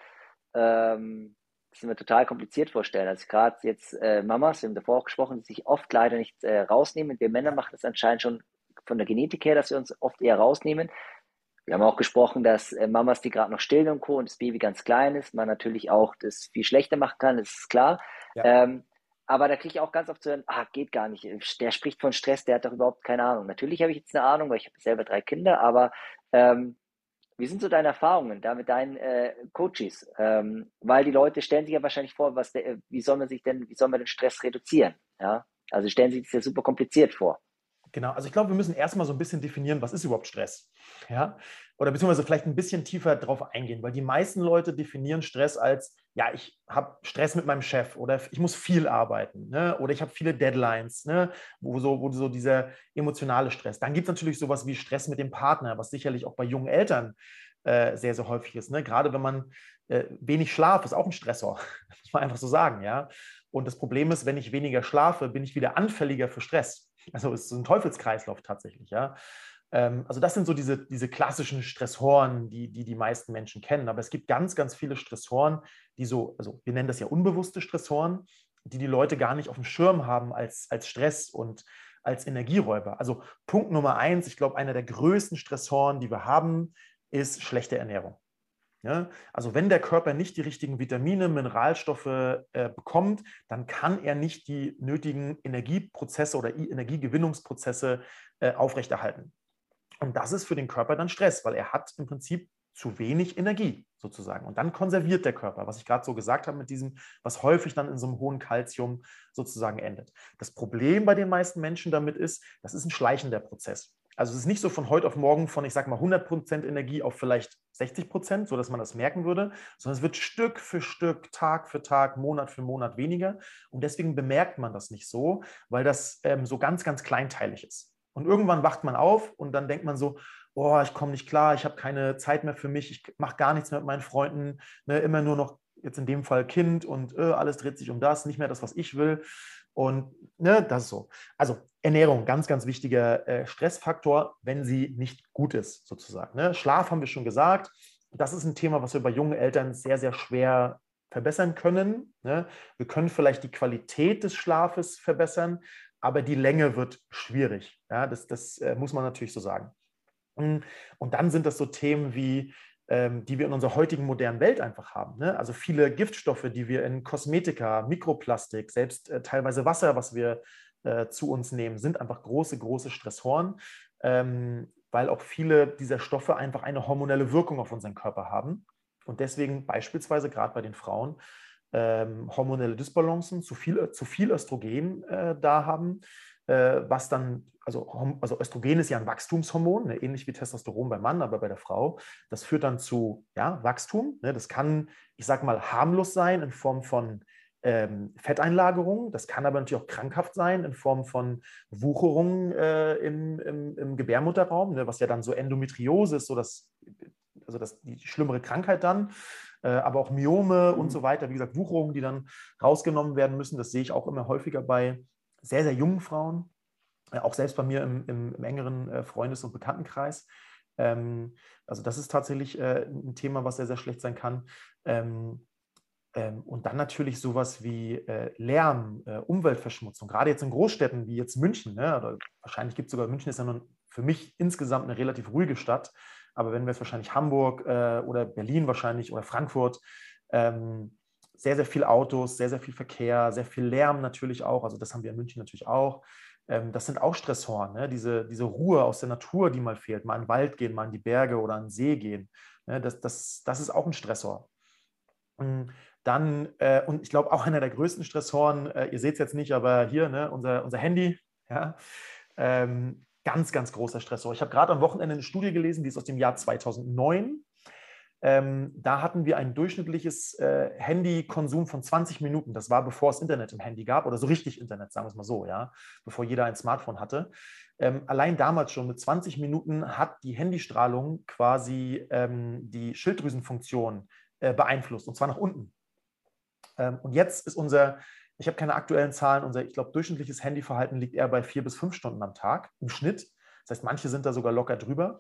das immer total kompliziert vorstellen. Also gerade jetzt Mamas, wir haben davor auch gesprochen, die sich oft leider nicht rausnehmen. Wir Männer machen das anscheinend schon von der Genetik her, dass wir uns oft eher rausnehmen. Wir haben auch gesprochen, dass Mamas, die gerade noch stillen und Co. und das Baby ganz klein ist, man natürlich auch das viel schlechter machen kann, das ist klar. Ja. Ähm, aber da kriege ich auch ganz oft zu hören, geht gar nicht. Der spricht von Stress, der hat doch überhaupt keine Ahnung. Natürlich habe ich jetzt eine Ahnung, weil ich habe selber 3 Kinder, aber wie sind so deine Erfahrungen da mit deinen Coaches? Weil die Leute stellen sich ja wahrscheinlich vor, wie soll man den Stress reduzieren? Ja? Also stellen sich das ja super kompliziert vor. Genau, also ich glaube, wir müssen erstmal so ein bisschen definieren, was ist überhaupt Stress? Ja? Oder beziehungsweise vielleicht ein bisschen tiefer drauf eingehen, weil die meisten Leute definieren Stress als, ja, ich habe Stress mit meinem Chef oder ich muss viel arbeiten, ne? Oder ich habe viele Deadlines, ne? Wo so dieser emotionale Stress. Dann gibt es natürlich sowas wie Stress mit dem Partner, was sicherlich auch bei jungen Eltern sehr, sehr häufig ist. Ne? Gerade wenn man wenig Schlaf ist auch ein Stressor, muss man einfach so sagen, ja. Und das Problem ist, wenn ich weniger schlafe, bin ich wieder anfälliger für Stress. Also es ist so ein Teufelskreislauf tatsächlich, ja. Also das sind so diese klassischen Stressoren, die meisten Menschen kennen. Aber es gibt ganz, ganz viele Stressoren, also wir nennen das ja unbewusste Stressoren, die Leute gar nicht auf dem Schirm haben als Stress und als Energieräuber. Also Punkt Nummer 1, ich glaube, einer der größten Stressoren, die wir haben, ist schlechte Ernährung. Ja, also wenn der Körper nicht die richtigen Vitamine, Mineralstoffe bekommt, dann kann er nicht die nötigen Energieprozesse oder Energiegewinnungsprozesse aufrechterhalten. Und das ist für den Körper dann Stress, weil er hat im Prinzip zu wenig Energie sozusagen. Und dann konserviert der Körper, was ich gerade so gesagt habe mit diesem, was häufig dann in so einem hohen Kalzium sozusagen endet. Das Problem bei den meisten Menschen damit ist, das ist ein schleichender Prozess. Also es ist nicht so von heute auf morgen von, ich sage mal, 100% Energie auf vielleicht 60%, sodass man das merken würde, sondern es wird Stück für Stück, Tag für Tag, Monat für Monat weniger. Und deswegen bemerkt man das nicht so, weil das so ganz, ganz kleinteilig ist. Und irgendwann wacht man auf und dann denkt man so, oh, ich komme nicht klar, ich habe keine Zeit mehr für mich, ich mache gar nichts mehr mit meinen Freunden, ne, immer nur noch jetzt in dem Fall Kind und alles dreht sich um das, nicht mehr das, was ich will. Und ne, das ist so. Also Ernährung, ganz, ganz wichtiger Stressfaktor, wenn sie nicht gut ist, sozusagen. Ne? Schlaf haben wir schon gesagt. Das ist ein Thema, was wir bei jungen Eltern sehr, sehr schwer verbessern können. Ne? Wir können vielleicht die Qualität des Schlafes verbessern, aber die Länge wird schwierig. Ja? Das muss man natürlich so sagen. Und dann sind das so Themen wie, die wir in unserer heutigen modernen Welt einfach haben. Ne? Also viele Giftstoffe, die wir in Kosmetika, Mikroplastik, selbst teilweise Wasser, was wir zu uns nehmen, sind einfach große, große Stressoren, weil auch viele dieser Stoffe einfach eine hormonelle Wirkung auf unseren Körper haben. Und deswegen beispielsweise gerade bei den Frauen hormonelle Dysbalancen, zu viel Östrogen da haben, was dann, also Östrogen ist ja ein Wachstumshormon, ne, ähnlich wie Testosteron beim Mann, aber bei der Frau. Das führt dann zu Wachstum. Ne, das kann, ich sag mal, harmlos sein in Form von Fetteinlagerung. Das kann aber natürlich auch krankhaft sein in Form von Wucherungen im Gebärmutterraum, ne, was ja dann so Endometriose ist, so die schlimmere Krankheit dann, aber auch Myome und so weiter, wie gesagt, Wucherungen, die dann rausgenommen werden müssen. Das sehe ich auch immer häufiger bei sehr, sehr jungen Frauen, auch selbst bei mir im engeren Freundes- und Bekanntenkreis. Also das ist tatsächlich ein Thema, was sehr, sehr schlecht sein kann. Und dann natürlich sowas wie Lärm, Umweltverschmutzung, gerade jetzt in Großstädten wie jetzt München. Ne? Oder wahrscheinlich gibt es sogar, München ist ja nun für mich insgesamt eine relativ ruhige Stadt. Aber wenn wir jetzt wahrscheinlich Hamburg oder Berlin wahrscheinlich oder Frankfurt, sehr, sehr viele Autos, sehr, sehr viel Verkehr, sehr viel Lärm natürlich auch. Also das haben wir in München natürlich auch. Das sind auch Stressoren, ne? Diese Ruhe aus der Natur, die mal fehlt. Mal in den Wald gehen, mal in die Berge oder an den See gehen. Ne? Das ist auch ein Stressor. Dann, und ich glaube auch einer der größten Stressoren, ihr seht es jetzt nicht, aber hier, ne, unser Handy, ja, ganz, ganz großer Stressor. Ich habe gerade am Wochenende eine Studie gelesen, die ist aus dem Jahr 2009. Da hatten wir ein durchschnittliches Handykonsum von 20 Minuten. Das war, bevor es Internet im Handy gab, oder so richtig Internet, sagen wir es mal so, ja, bevor jeder ein Smartphone hatte. Allein damals schon mit 20 Minuten hat die Handystrahlung quasi die Schilddrüsenfunktion beeinflusst, und zwar nach unten. Und jetzt ist ich habe keine aktuellen Zahlen, unser, ich glaube, durchschnittliches Handyverhalten liegt eher bei 4 bis 5 Stunden am Tag im Schnitt. Das heißt, manche sind da sogar locker drüber.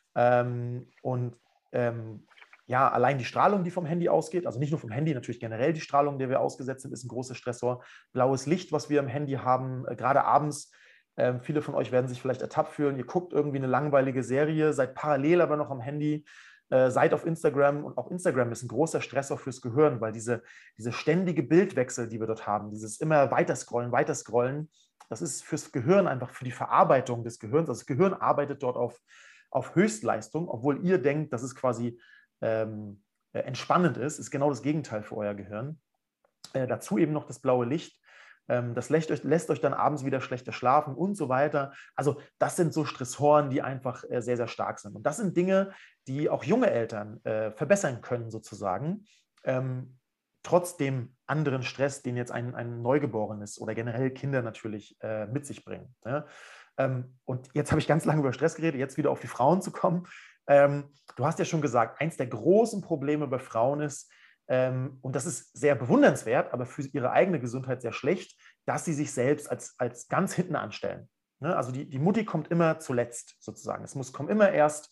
Ja, allein die Strahlung, die vom Handy ausgeht, also nicht nur vom Handy, natürlich generell die Strahlung, der wir ausgesetzt sind, ist ein großer Stressor. Blaues Licht, was wir im Handy haben, gerade abends. Viele von euch werden sich vielleicht ertappt fühlen. Ihr guckt irgendwie eine langweilige Serie, seid parallel aber noch am Handy, seid auf Instagram, und auch Instagram ist ein großer Stressor fürs Gehirn, weil diese ständige Bildwechsel, die wir dort haben, dieses immer weiterscrollen, das ist fürs Gehirn einfach, für die Verarbeitung des Gehirns. Also das Gehirn arbeitet dort auf Höchstleistung, obwohl ihr denkt, dass es quasi entspannend ist genau das Gegenteil für euer Gehirn. Dazu eben noch das blaue Licht. Das lässt euch dann abends wieder schlechter schlafen und so weiter. Also das sind so Stressoren, die einfach sehr, sehr stark sind. Und das sind Dinge, die auch junge Eltern verbessern können sozusagen, trotz dem anderen Stress, den jetzt ein Neugeborenes oder generell Kinder natürlich mit sich bringen. Ne? Und jetzt habe ich ganz lange über Stress geredet, jetzt wieder auf die Frauen zu kommen. Du hast ja schon gesagt, eins der großen Probleme bei Frauen ist, und das ist sehr bewundernswert, aber für ihre eigene Gesundheit sehr schlecht, dass sie sich selbst als ganz hinten anstellen. Ne? Also die Mutti kommt immer zuletzt sozusagen. Kommt immer erst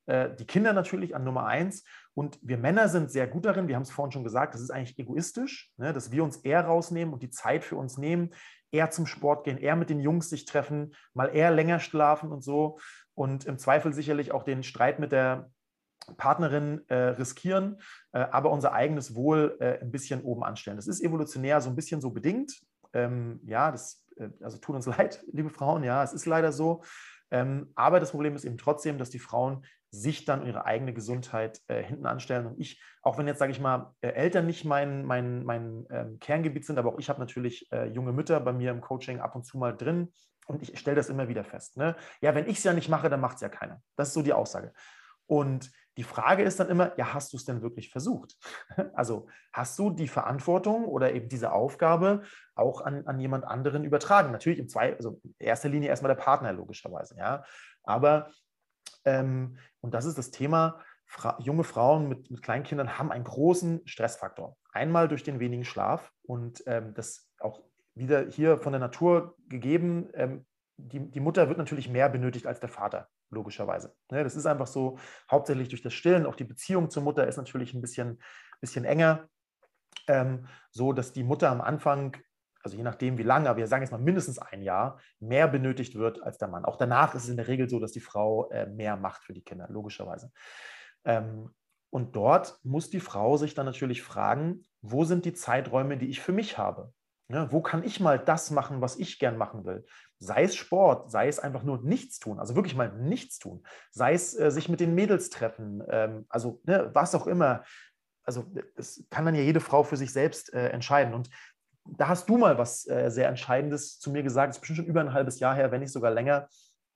die Kinder natürlich an Nummer eins. Und wir Männer sind sehr gut darin, wir haben es vorhin schon gesagt, das ist eigentlich egoistisch, ne, dass wir uns eher rausnehmen und die Zeit für uns nehmen, eher zum Sport gehen, eher mit den Jungs sich treffen, mal eher länger schlafen und so. Und im Zweifel sicherlich auch den Streit mit der Partnerin riskieren, aber unser eigenes Wohl ein bisschen oben anstellen. Das ist evolutionär so ein bisschen so bedingt. Ja, also tut uns leid, liebe Frauen, ja, es ist leider so. Aber das Problem ist eben trotzdem, dass die Frauen sich dann ihre eigene Gesundheit hinten anstellen. Und ich, auch wenn jetzt, sage ich mal, Eltern nicht mein Kerngebiet sind, aber auch ich habe natürlich junge Mütter bei mir im Coaching ab und zu mal drin. Und ich stelle das immer wieder fest. Ne? Ja, wenn ich es ja nicht mache, dann macht es ja keiner. Das ist so die Aussage. Und die Frage ist dann immer, ja, hast du es denn wirklich versucht? Also hast du die Verantwortung oder eben diese Aufgabe auch an jemand anderen übertragen? Natürlich also in erster Linie erstmal der Partner logischerweise, ja. Aber, und das ist das Thema, junge Frauen mit Kleinkindern haben einen großen Stressfaktor. Einmal durch den wenigen Schlaf und das auch wieder hier von der Natur gegeben, die Mutter wird natürlich mehr benötigt als der Vater, logischerweise. Ne, das ist einfach so, hauptsächlich durch das Stillen. Auch die Beziehung zur Mutter ist natürlich ein bisschen enger, so dass die Mutter am Anfang, also je nachdem wie lange, aber wir sagen jetzt mal mindestens ein Jahr, mehr benötigt wird als der Mann. Auch danach ist es in der Regel so, dass die Frau mehr macht für die Kinder, logischerweise. Und dort muss die Frau sich dann natürlich fragen, wo sind die Zeiträume, die ich für mich habe? Ja, wo kann ich mal das machen, was ich gern machen will? Sei es Sport, sei es einfach nur nichts tun, also wirklich mal nichts tun, sei es sich mit den Mädels treffen, also ne, was auch immer. Also das kann dann ja jede Frau für sich selbst entscheiden. Und da hast du mal was sehr Entscheidendes zu mir gesagt, das ist bestimmt schon über ein halbes Jahr her, wenn nicht sogar länger.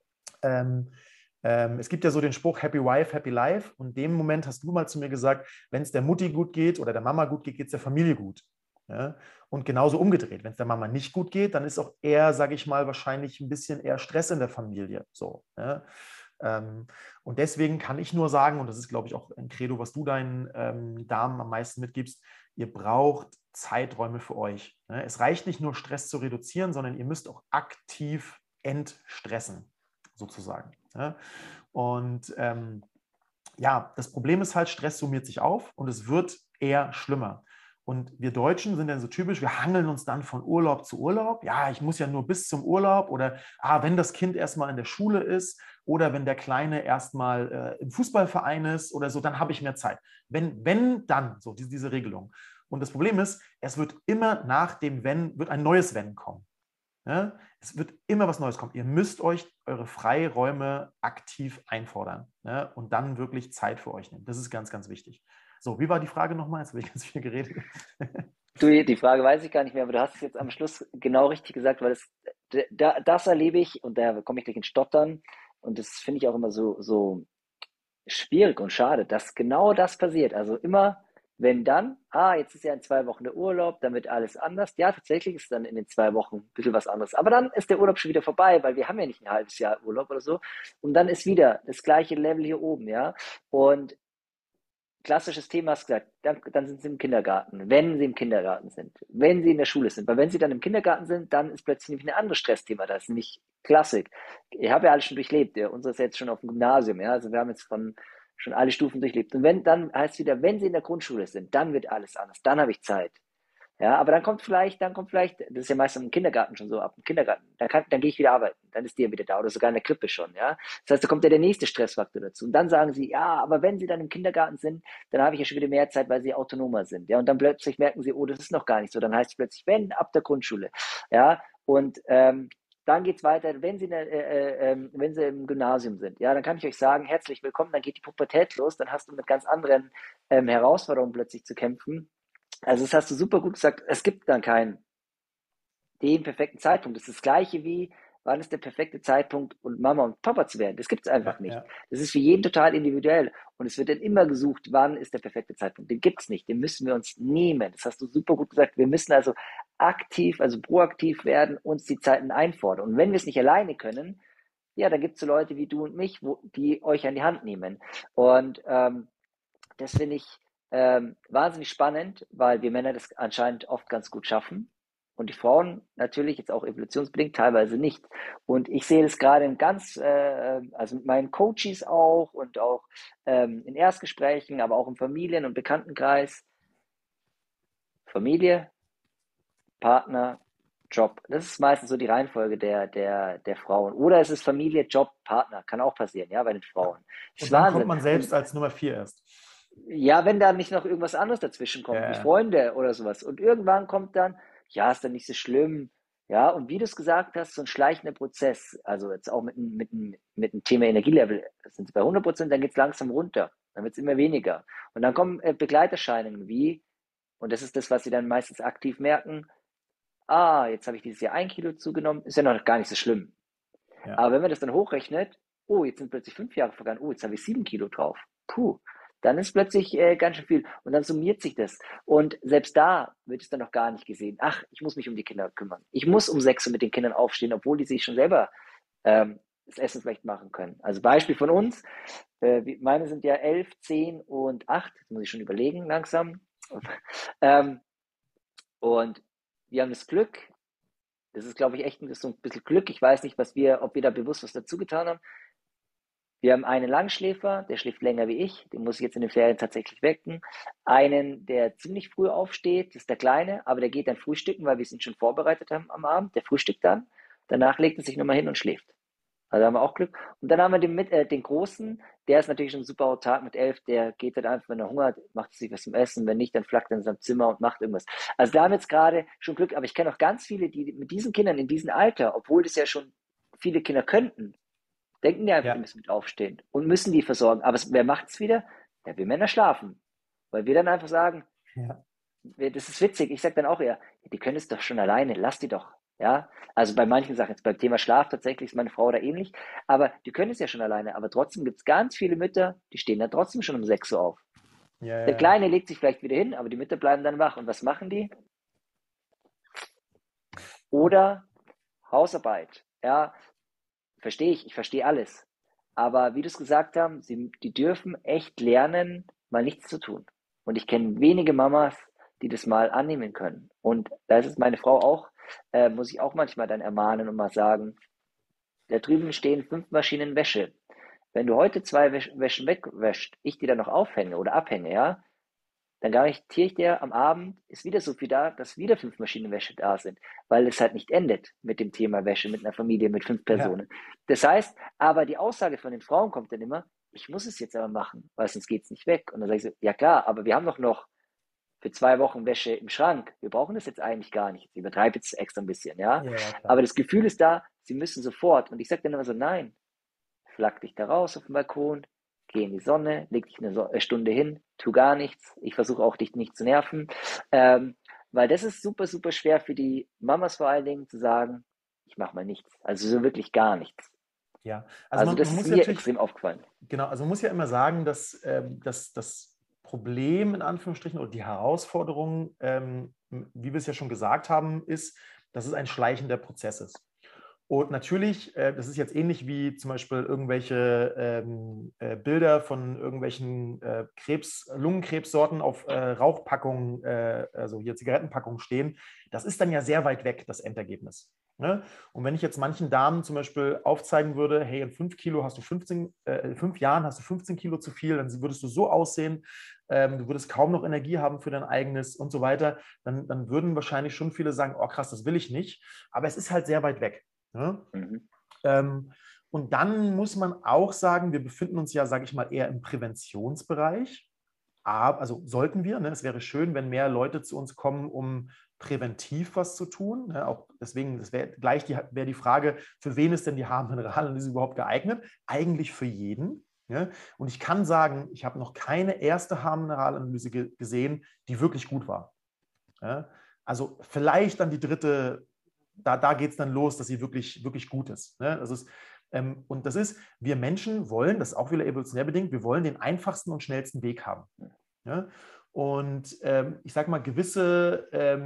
Es gibt ja so den Spruch Happy Wife, Happy Life. Und in dem Moment hast du mal zu mir gesagt, wenn es der Mutti gut geht oder der Mama gut geht, geht es der Familie gut. Ja? Und genauso umgedreht. Wenn es der Mama nicht gut geht, dann ist auch eher, sage ich mal, wahrscheinlich ein bisschen eher Stress in der Familie. So, ja? Und deswegen kann ich nur sagen, und das ist, glaube ich, auch ein Credo, was du deinen Damen am meisten mitgibst, ihr braucht Zeiträume für euch. Ne? Es reicht nicht nur, Stress zu reduzieren, sondern ihr müsst auch aktiv entstressen, sozusagen. Ja? Und ja, das Problem ist halt, Stress summiert sich auf und es wird eher schlimmer. Und wir Deutschen sind dann so typisch, wir hangeln uns dann von Urlaub zu Urlaub. Ja, ich muss ja nur bis zum Urlaub oder wenn das Kind erstmal in der Schule ist oder wenn der Kleine erstmal im Fußballverein ist oder so, dann habe ich mehr Zeit. Wenn dann, so diese Regelung. Und das Problem ist, es wird immer nach dem Wenn, wird ein neues Wenn kommen. Ja? Es wird immer was Neues kommen. Ihr müsst euch eure Freiräume aktiv einfordern, ja? Und dann wirklich Zeit für euch nehmen. Das ist ganz, ganz wichtig. So, wie war die Frage nochmal? Jetzt habe ich ganz viel geredet. Du, die Frage weiß ich gar nicht mehr, aber du hast es jetzt am Schluss genau richtig gesagt, weil das erlebe ich und da komme ich gleich ins Stottern und das finde ich auch immer so schwierig und schade, dass genau das passiert. Also immer, wenn dann, jetzt ist ja in 2 Wochen der Urlaub, dann wird alles anders. Ja, tatsächlich ist dann in den 2 Wochen ein bisschen was anderes. Aber dann ist der Urlaub schon wieder vorbei, weil wir haben ja nicht ein halbes Jahr Urlaub oder so. Und dann ist wieder das gleiche Level hier oben, ja. Und klassisches Thema hast gesagt, dann sind sie im Kindergarten, wenn sie im Kindergarten sind, wenn sie in der Schule sind. Weil wenn sie dann im Kindergarten sind, dann ist plötzlich nämlich ein anderes Stressthema. Das ist nämlich Klassik. Ich habe ja alles schon durchlebt. Ja. Unser ist jetzt schon auf dem Gymnasium. Ja. Also wir haben jetzt schon alle Stufen durchlebt. Und dann heißt es wieder, wenn sie in der Grundschule sind, dann wird alles anders. Dann habe ich Zeit. Ja, aber das ist ja meistens im Kindergarten schon so, ab dem Kindergarten, dann gehe ich wieder arbeiten, dann ist die ja wieder da oder sogar in der Krippe schon, ja. Das heißt, da kommt ja der nächste Stressfaktor dazu. Und dann sagen sie, ja, aber wenn sie dann im Kindergarten sind, dann habe ich ja schon wieder mehr Zeit, weil sie autonomer sind, ja. Und dann plötzlich merken sie, oh, das ist noch gar nicht so. Dann heißt es plötzlich, wenn, ab der Grundschule, ja. Und dann geht es weiter, wenn sie im Gymnasium sind. Ja, dann kann ich euch sagen, herzlich willkommen, dann geht die Pubertät los, dann hast du mit ganz anderen Herausforderungen plötzlich zu kämpfen. Also das hast du super gut gesagt, es gibt dann keinen den perfekten Zeitpunkt. Das ist das gleiche wie, wann ist der perfekte Zeitpunkt, um Mama und Papa zu werden? Das gibt es einfach Ja, nicht. ja. Das ist für jeden total individuell. Und es wird dann immer gesucht, wann ist der perfekte Zeitpunkt. Den gibt es nicht, den müssen wir uns nehmen. Das hast du super gut gesagt. Wir müssen also aktiv, also proaktiv werden, uns die Zeiten einfordern. Und wenn wir es nicht alleine können, ja, dann gibt es so Leute wie du und mich, die euch an die Hand nehmen. Und das finde ich wahnsinnig spannend, weil wir Männer das anscheinend oft ganz gut schaffen. Und die Frauen natürlich jetzt auch evolutionsbedingt teilweise nicht. Und ich sehe das gerade also mit meinen Coaches auch und auch in Erstgesprächen, aber auch im Familien- und Bekanntenkreis. Familie, Partner, Job. Das ist meistens so die Reihenfolge der Frauen. Oder es ist Familie, Job, Partner. Kann auch passieren, ja, bei den Frauen. Das ist Und dann kommt Wahnsinn. man selbst Und als Nummer 4 erst. ja, wenn da nicht noch irgendwas anderes dazwischen Ja, kommt, wie ja. Freunde oder sowas. Und irgendwann kommt dann, ja, ist dann nicht so schlimm. Ja, und wie du es gesagt hast, so ein schleichender Prozess. Also jetzt auch mit dem Thema Energielevel. Sind sie bei 100%, dann geht es langsam runter. Dann wird es immer weniger. Und dann kommen Begleiterscheinungen wie, und das ist das, was sie dann meistens aktiv merken, jetzt habe ich dieses Jahr 1 Kilo zugenommen, ist ja noch gar nicht so schlimm. Ja. Aber wenn man das dann hochrechnet, jetzt sind plötzlich 5 Jahre vergangen, jetzt habe ich 7 Kilo drauf. Puh, dann ist plötzlich ganz schön viel. Und dann summiert sich das. Und selbst da wird es dann noch gar nicht gesehen. Ach, ich muss mich um die Kinder kümmern. Ich muss um 6 Uhr mit den Kindern aufstehen, obwohl die sich schon selber das Essen vielleicht machen können. Also Beispiel von uns, meine sind ja 11, 10 und 8. Jetzt muss ich schon überlegen langsam. ähm, und wir haben das Glück, das ist, glaube ich, echt so ein bisschen Glück. Ich weiß nicht, ob wir da bewusst was dazu getan haben. Wir haben einen Langschläfer, der schläft länger wie ich, den muss ich jetzt in den Ferien tatsächlich wecken. Einen, der ziemlich früh aufsteht, das ist der Kleine, aber der geht dann frühstücken, weil wir es ihn schon vorbereitet haben am Abend. Der frühstückt dann, danach legt er sich nochmal hin und schläft. Also haben wir auch Glück. Und dann haben wir den Großen, der ist natürlich schon super autark mit 11, der geht dann einfach, wenn er hungert, macht sich was zum Essen, wenn nicht, dann flackt er in seinem Zimmer und macht irgendwas. Also da haben wir jetzt gerade schon Glück, aber ich kenne auch ganz viele, die mit diesen Kindern in diesem Alter, obwohl das ja schon viele Kinder könnten, denken die einfach, die Ja. müssen mit aufstehen und müssen die versorgen. Aber wer macht es wieder? Ja, wir Männer schlafen. Weil wir dann einfach sagen, Ja. das ist witzig, ich sage dann auch eher, die können es doch schon alleine, lass die doch. Ja, also bei manchen Sachen, jetzt beim Thema Schlaf tatsächlich ist meine Frau da ähnlich, aber die können es ja schon alleine. Aber trotzdem gibt es ganz viele Mütter, die stehen dann trotzdem schon um 6 Uhr auf. Ja, Der ja. Kleine legt sich vielleicht wieder hin, aber die Mütter bleiben dann wach. Und was machen die? Oder Hausarbeit. Ja, verstehe ich verstehe alles. Aber wie du es gesagt haben, die dürfen echt lernen, mal nichts zu tun. Und ich kenne wenige Mamas, die das mal annehmen können. Und da ist es meine Frau auch, muss ich auch manchmal dann ermahnen und mal sagen, da drüben stehen 5 Maschinen Wäsche. Wenn du heute 2 Wäschen wegwäscht, ich die dann noch aufhänge oder abhänge, ja, dann garantiere ich dir, am Abend ist wieder so viel da, dass wieder 5 Maschinen Wäsche da sind, weil es halt nicht endet mit dem Thema Wäsche, mit einer Familie, mit 5 Ja. Personen. Das heißt, aber die Aussage von den Frauen kommt dann immer, ich muss es jetzt aber machen, weil sonst geht es nicht weg. Und dann sage ich so, ja klar, aber wir haben doch noch für 2 Wochen Wäsche im Schrank. Wir brauchen das jetzt eigentlich gar nicht. Ich übertreibe jetzt extra ein bisschen, ja. Ja, ja, Aber klar. das Gefühl ist da, sie müssen sofort. Und ich sage dann immer so, nein, flack dich da raus auf den Balkon, geh in die Sonne, leg dich eine Stunde hin, tu gar nichts. Ich versuche auch, dich nicht zu nerven. Weil das ist super, super schwer für die Mamas vor allen Dingen zu sagen, ich mache mal nichts. Also so wirklich gar nichts. Ja, also Also man das ist muss ja mir natürlich, extrem aufgefallen. genau, also man muss ja immer sagen, dass das Problem in Anführungsstrichen oder die Herausforderung, wie wir es ja schon gesagt haben, ist, dass es ein schleichender Prozess ist. Und natürlich, das ist jetzt ähnlich wie zum Beispiel irgendwelche Bilder von irgendwelchen Lungenkrebssorten auf Rauchpackungen, also hier Zigarettenpackungen stehen. Das ist dann ja sehr weit weg, das Endergebnis. Ne? Und wenn ich jetzt manchen Damen zum Beispiel aufzeigen würde, hey, in 5 Jahren hast du 15 Kilo zu viel, dann würdest du so aussehen, du würdest kaum noch Energie haben für dein eigenes und so weiter, dann würden wahrscheinlich schon viele sagen, oh krass, das will ich nicht. Aber es ist halt sehr weit weg. Ja? Mhm. Und dann muss man auch sagen, wir befinden uns ja, sage ich mal, eher im Präventionsbereich. Also sollten wir, ne? Es wäre schön, wenn mehr Leute zu uns kommen, um präventiv was zu tun. Ne? Auch deswegen, das wäre die Frage, für wen ist denn die Haarmineralanalyse überhaupt geeignet? Eigentlich für jeden. Ja? Und ich kann sagen, ich habe noch keine erste Haarmineralanalyse gesehen, die wirklich gut war. Ja? Also vielleicht dann die dritte, da geht es dann los, dass sie wirklich, wirklich gut ist. Ne? Und das ist, wir Menschen wollen, das ist auch wieder evolutionär bedingt, wir wollen den einfachsten und schnellsten Weg haben. Ja? Und ich sage mal, gewisse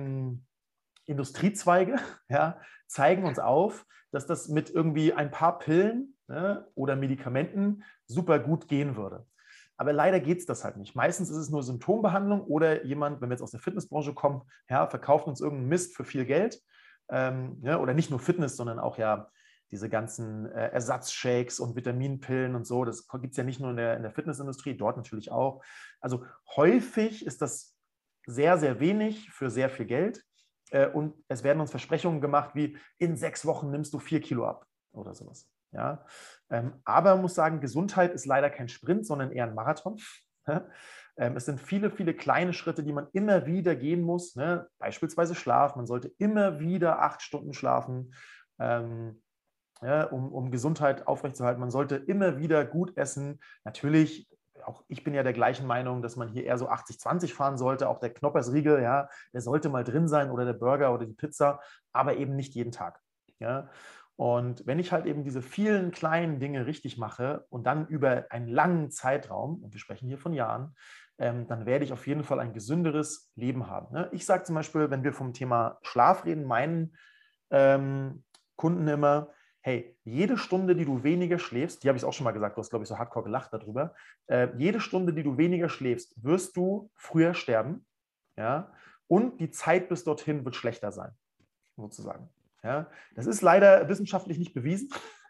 Industriezweige ja, zeigen uns auf, dass das mit irgendwie ein paar Pillen, ne, oder Medikamenten super gut gehen würde. Aber leider geht es das halt nicht. Meistens ist es nur Symptombehandlung oder jemand, wenn wir jetzt aus der Fitnessbranche kommen, ja, verkauft uns irgendeinen Mist für viel Geld. Ja, oder nicht nur Fitness, sondern auch ja diese ganzen Ersatzshakes und Vitaminpillen und so. Das gibt es ja nicht nur in der Fitnessindustrie, dort natürlich auch. Also häufig ist das sehr, sehr wenig für sehr viel Geld. Und es werden uns Versprechungen gemacht, wie in 6 Wochen nimmst du 4 Kilo ab oder sowas. Ja? Aber man muss sagen, Gesundheit ist leider kein Sprint, sondern eher ein Marathon. Es sind viele, viele kleine Schritte, die man immer wieder gehen muss. Ne? Beispielsweise Schlaf. Man sollte immer wieder 8 Stunden schlafen, ja, um Gesundheit aufrechtzuerhalten. Man sollte immer wieder gut essen. Natürlich, auch ich bin ja der gleichen Meinung, dass man hier eher so 80-20 fahren sollte. Auch der Knoppersriegel, ja, der sollte mal drin sein oder der Burger oder die Pizza, aber eben nicht jeden Tag. Ja. Und wenn ich halt eben diese vielen kleinen Dinge richtig mache und dann über einen langen Zeitraum, und wir sprechen hier von Jahren, dann werde ich auf jeden Fall ein gesünderes Leben haben. Ne? Ich sage zum Beispiel, wenn wir vom Thema Schlaf reden, meinen Kunden immer, hey, jede Stunde, die du weniger schläfst, die habe ich auch schon mal gesagt, du hast, glaube ich, so hardcore gelacht darüber, jede Stunde, die du weniger schläfst, wirst du früher sterben, ja, und die Zeit bis dorthin wird schlechter sein, sozusagen. Ja, das ist leider wissenschaftlich nicht bewiesen.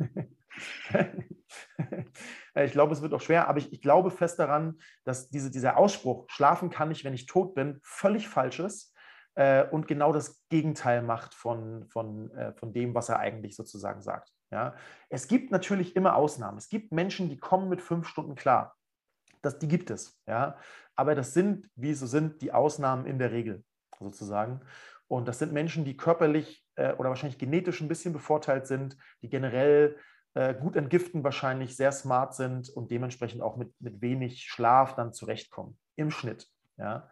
Ich glaube, es wird auch schwer, aber ich glaube fest daran, dass dieser Ausspruch, schlafen kann ich, wenn ich tot bin, völlig falsch ist und genau das Gegenteil macht von dem, was er eigentlich sozusagen sagt. Ja? Es gibt natürlich immer Ausnahmen. Es gibt Menschen, die kommen mit 5 Stunden klar. Die gibt es. Ja? Aber das sind, wie es so sind, die Ausnahmen in der Regel sozusagen. Und das sind Menschen, die körperlich oder wahrscheinlich genetisch ein bisschen bevorteilt sind, die generell gut entgiften, wahrscheinlich sehr smart sind und dementsprechend auch mit wenig Schlaf dann zurechtkommen, im Schnitt. Ja?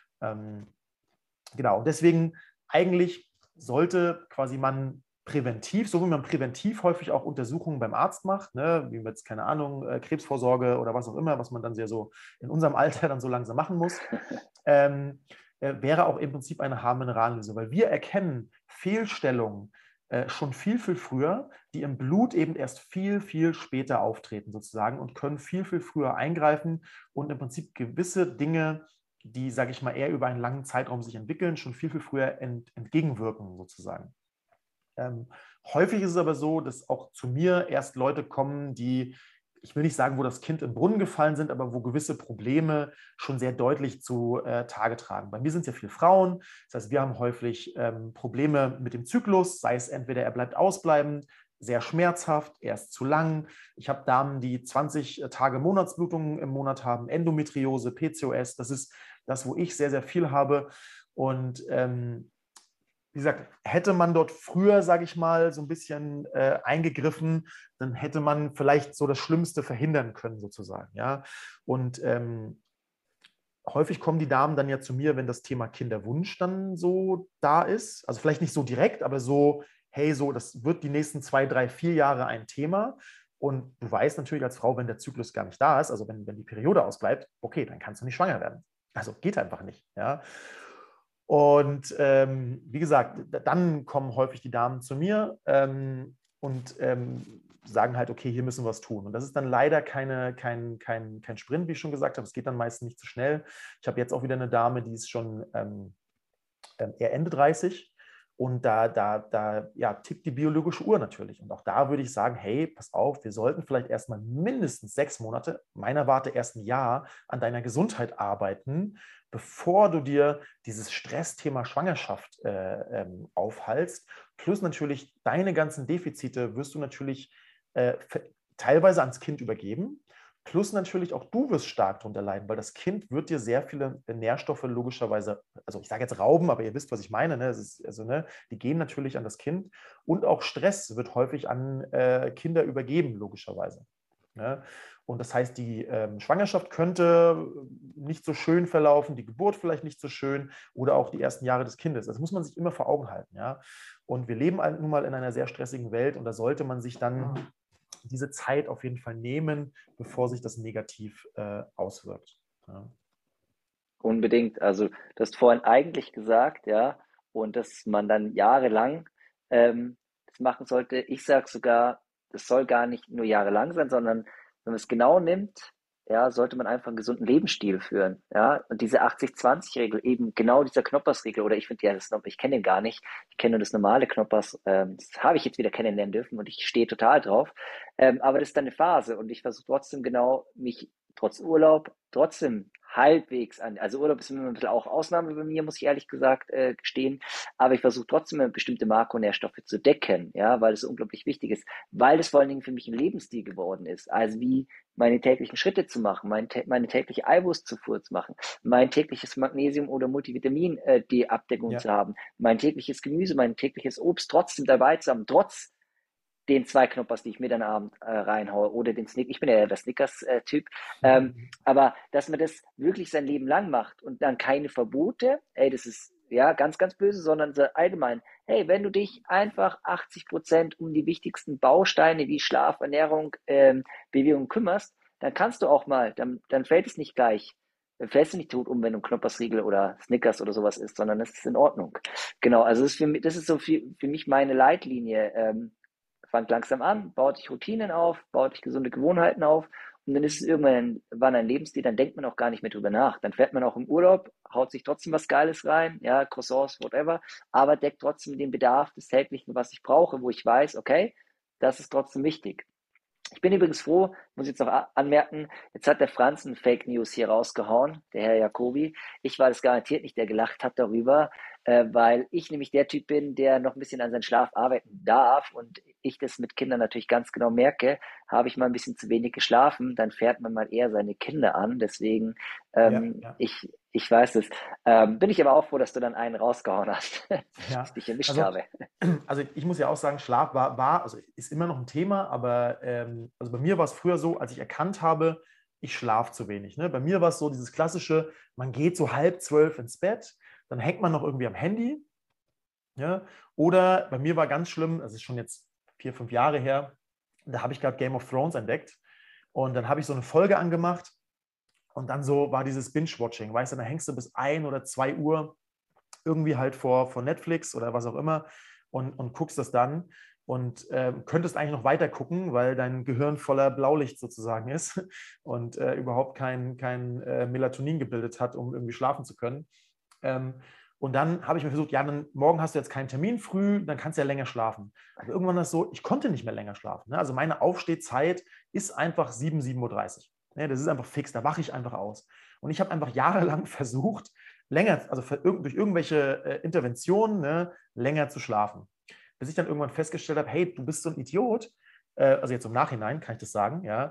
Genau, und deswegen eigentlich sollte quasi man präventiv, so wie man präventiv häufig auch Untersuchungen beim Arzt macht, ne, wie jetzt, keine Ahnung, Krebsvorsorge oder was auch immer, was man dann sehr so in unserem Alter dann so langsam machen muss, wäre auch im Prinzip eine Haarminerallöse, weil wir erkennen Fehlstellungen schon viel, viel früher, die im Blut eben erst viel, viel später auftreten sozusagen und können viel, viel früher eingreifen und im Prinzip gewisse Dinge, die, sage ich mal, eher über einen langen Zeitraum sich entwickeln, schon viel, viel früher entgegenwirken sozusagen. Häufig ist es aber so, dass auch zu mir erst Leute kommen, die, ich will nicht sagen, wo das Kind im Brunnen gefallen sind, aber wo gewisse Probleme schon sehr deutlich zu Tage tragen. Bei mir sind es ja viele Frauen, das heißt, wir haben häufig Probleme mit dem Zyklus, sei es entweder er bleibt ausbleibend, sehr schmerzhaft, er ist zu lang. Ich habe Damen, die 20 Tage Monatsblutungen im Monat haben, Endometriose, PCOS, das ist das, wo ich sehr, sehr viel habe. Und wie gesagt, hätte man dort früher, sage ich mal, so ein bisschen eingegriffen, dann hätte man vielleicht so das Schlimmste verhindern können, sozusagen. Ja? Und häufig kommen die Damen dann ja zu mir, wenn das Thema Kinderwunsch dann so da ist. Also vielleicht nicht so direkt, aber so, hey, so, das wird die nächsten 2, 3, 4 Jahre ein Thema. Und du weißt natürlich als Frau, wenn der Zyklus gar nicht da ist, also wenn die Periode ausbleibt, okay, dann kannst du nicht schwanger werden. Also geht einfach nicht. Ja? Und wie gesagt, dann kommen häufig die Damen zu mir und sagen halt, okay, hier müssen wir was tun. Und das ist dann leider kein Sprint, wie ich schon gesagt habe. Es geht dann meistens nicht so schnell. Ich habe jetzt auch wieder eine Dame, die ist schon eher Ende 30. Und da ja, tickt die biologische Uhr natürlich. Und auch da würde ich sagen, hey, pass auf, wir sollten vielleicht erstmal mindestens 6 Monate, meiner Warte erst ein Jahr, an deiner Gesundheit arbeiten, bevor du dir dieses Stressthema Schwangerschaft aufhalst. Plus natürlich deine ganzen Defizite wirst du natürlich teilweise ans Kind übergeben. Plus natürlich auch du wirst stark darunter leiden, weil das Kind wird dir sehr viele Nährstoffe logischerweise, also ich sage jetzt rauben, aber ihr wisst, was ich meine. Ne? Also, ne, die gehen natürlich an das Kind und auch Stress wird häufig an Kinder übergeben, logischerweise. Ne? Und das heißt, die Schwangerschaft könnte nicht so schön verlaufen, die Geburt vielleicht nicht so schön oder auch die ersten Jahre des Kindes. Das muss man sich immer vor Augen halten. Ja? Und wir leben nun mal in einer sehr stressigen Welt und da sollte man sich dann diese Zeit auf jeden Fall nehmen, bevor sich das negativ auswirkt. Ja. Unbedingt. Also, du hast vorhin eigentlich gesagt, ja, und dass man dann jahrelang das machen sollte. Ich sage sogar, das soll gar nicht nur jahrelang sein, sondern wenn man es genau nimmt, ja, sollte man einfach einen gesunden Lebensstil führen. Ja, und diese 80-20-Regel, eben genau dieser Knoppers-Regel, oder ich finde ja, ich kenne den gar nicht. Ich kenne nur das normale Knoppers. Das habe ich jetzt wieder kennenlernen dürfen und ich stehe total drauf. Aber das ist dann eine Phase und ich versuche trotzdem genau, mich trotz Urlaub trotzdem halbwegs an, also Urlaub ist immer ein bisschen auch Ausnahme bei mir, muss ich ehrlich gesagt gestehen, aber ich versuche trotzdem bestimmte Makronährstoffe zu decken, ja, weil es so unglaublich wichtig ist, weil es vor allen Dingen für mich ein Lebensstil geworden ist. Also wie meine täglichen Schritte zu machen, meine tägliche Eiwurstzufuhr zu machen, mein tägliches Magnesium- oder Multivitamin die Abdeckung Ja, zu haben, mein tägliches Gemüse, mein tägliches Obst trotzdem dabei zu haben, trotz den zwei Knoppers, die ich mir dann abend reinhaue oder den Snick. Ich bin ja der Snickers-Typ. Aber dass man das wirklich sein Leben lang macht und dann keine Verbote, ey, das ist ja ganz, ganz böse, sondern so allgemein, hey, wenn du dich einfach 80% um die wichtigsten Bausteine wie Schlaf, Ernährung, Bewegung kümmerst, dann kannst du auch mal, dann fällt es nicht gleich. Dann fällst du nicht tot um, wenn du Knoppersriegel oder Snickers oder sowas isst, sondern es ist in Ordnung. Genau, also das ist so für mich meine Leitlinie. Fangt langsam an, baut euch Routinen auf, baut euch gesunde Gewohnheiten auf und dann ist es irgendwann ein Lebensstil, dann denkt man auch gar nicht mehr drüber nach. Dann fährt man auch im Urlaub, haut sich trotzdem was Geiles rein, ja, Croissants, whatever, aber deckt trotzdem den Bedarf des täglichen, was ich brauche, wo ich weiß, okay, das ist trotzdem wichtig. Ich bin übrigens froh, muss jetzt noch anmerken, jetzt hat der Franz ein Fake News hier rausgehauen, der Herr Jacobi. Ich war das garantiert nicht, der gelacht hat darüber, weil ich nämlich der Typ bin, der noch ein bisschen an seinem Schlaf arbeiten darf und ich das mit Kindern natürlich ganz genau merke. Habe ich mal ein bisschen zu wenig geschlafen, dann fährt man mal eher seine Kinder an. Deswegen, ja, ja. ich weiß es. Bin ich aber auch froh, dass du dann einen rausgehauen hast, dass ich Ja, dich erwischt also, habe. also ich muss ja auch sagen, Schlaf also ist immer noch ein Thema, aber also bei mir war es früher so, als ich erkannt habe, ich schlafe zu wenig. Ne? Bei mir war es so dieses klassische, man geht so 11:30 ins Bett, dann hängt man noch irgendwie am Handy. Ja? Oder bei mir war ganz schlimm, das ist schon jetzt 4, 5 Jahre her, da habe ich gerade Game of Thrones entdeckt und dann habe ich so eine Folge angemacht und dann so war dieses Binge-Watching, weißt du, dann hängst du bis 1 oder 2 Uhr irgendwie halt vor Netflix oder was auch immer und guckst das dann und könntest eigentlich noch weiter gucken, weil dein Gehirn voller Blaulicht sozusagen ist und überhaupt kein Melatonin gebildet hat, um irgendwie schlafen zu können. Ähm, und dann habe ich mir versucht, ja, dann morgen hast du jetzt keinen Termin früh, dann kannst du ja länger schlafen. Aber irgendwann war es so, ich konnte nicht mehr länger schlafen. Ne? Also meine Aufstehzeit ist einfach 7:30. Ne? Das ist einfach fix, da wache ich einfach aus. Und ich habe einfach jahrelang versucht, länger, also durch irgendwelche Interventionen, ne, länger zu schlafen. Bis ich dann irgendwann festgestellt habe, hey, du bist so ein Idiot, also jetzt im Nachhinein kann ich das sagen, ja,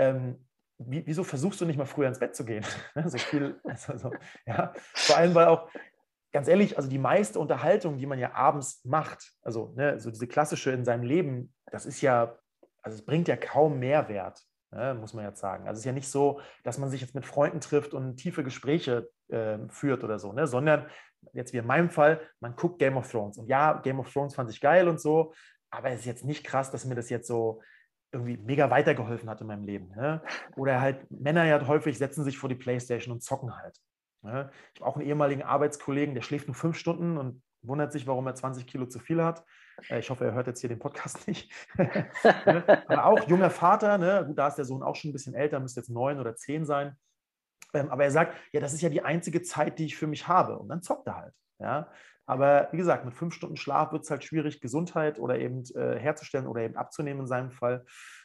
wieso versuchst du nicht mal früher ins Bett zu gehen? So viel, ja, vor allem, weil auch, ganz ehrlich, also die meiste Unterhaltung, die man ja abends macht, also ne, so diese klassische in seinem Leben, das ist ja, also es bringt ja kaum Mehrwert, ne, muss man jetzt sagen. Also es ist ja nicht so, dass man sich jetzt mit Freunden trifft und tiefe Gespräche führt oder so, ne, sondern jetzt wie in meinem Fall, man guckt Game of Thrones. Und ja, Game of Thrones fand ich geil und so, aber es ist jetzt nicht krass, dass mir das jetzt so irgendwie mega weitergeholfen hat in meinem Leben. Ne? Oder halt Männer ja häufig setzen sich vor die Playstation und zocken halt. Ne? Ich habe auch einen ehemaligen Arbeitskollegen, der schläft nur 5 Stunden und wundert sich, warum er 20 Kilo zu viel hat. Ich hoffe, er hört jetzt hier den Podcast nicht. Ne? Aber auch junger Vater, ne? Gut, da ist der Sohn auch schon ein bisschen älter, müsste jetzt 9 oder 10 sein. Aber er sagt, ja, das ist ja die einzige Zeit, die ich für mich habe. Und dann zockt er halt. Ja? Aber wie gesagt, mit 5 Stunden Schlaf wird es halt schwierig, Gesundheit oder eben herzustellen oder eben abzunehmen in seinem Fall.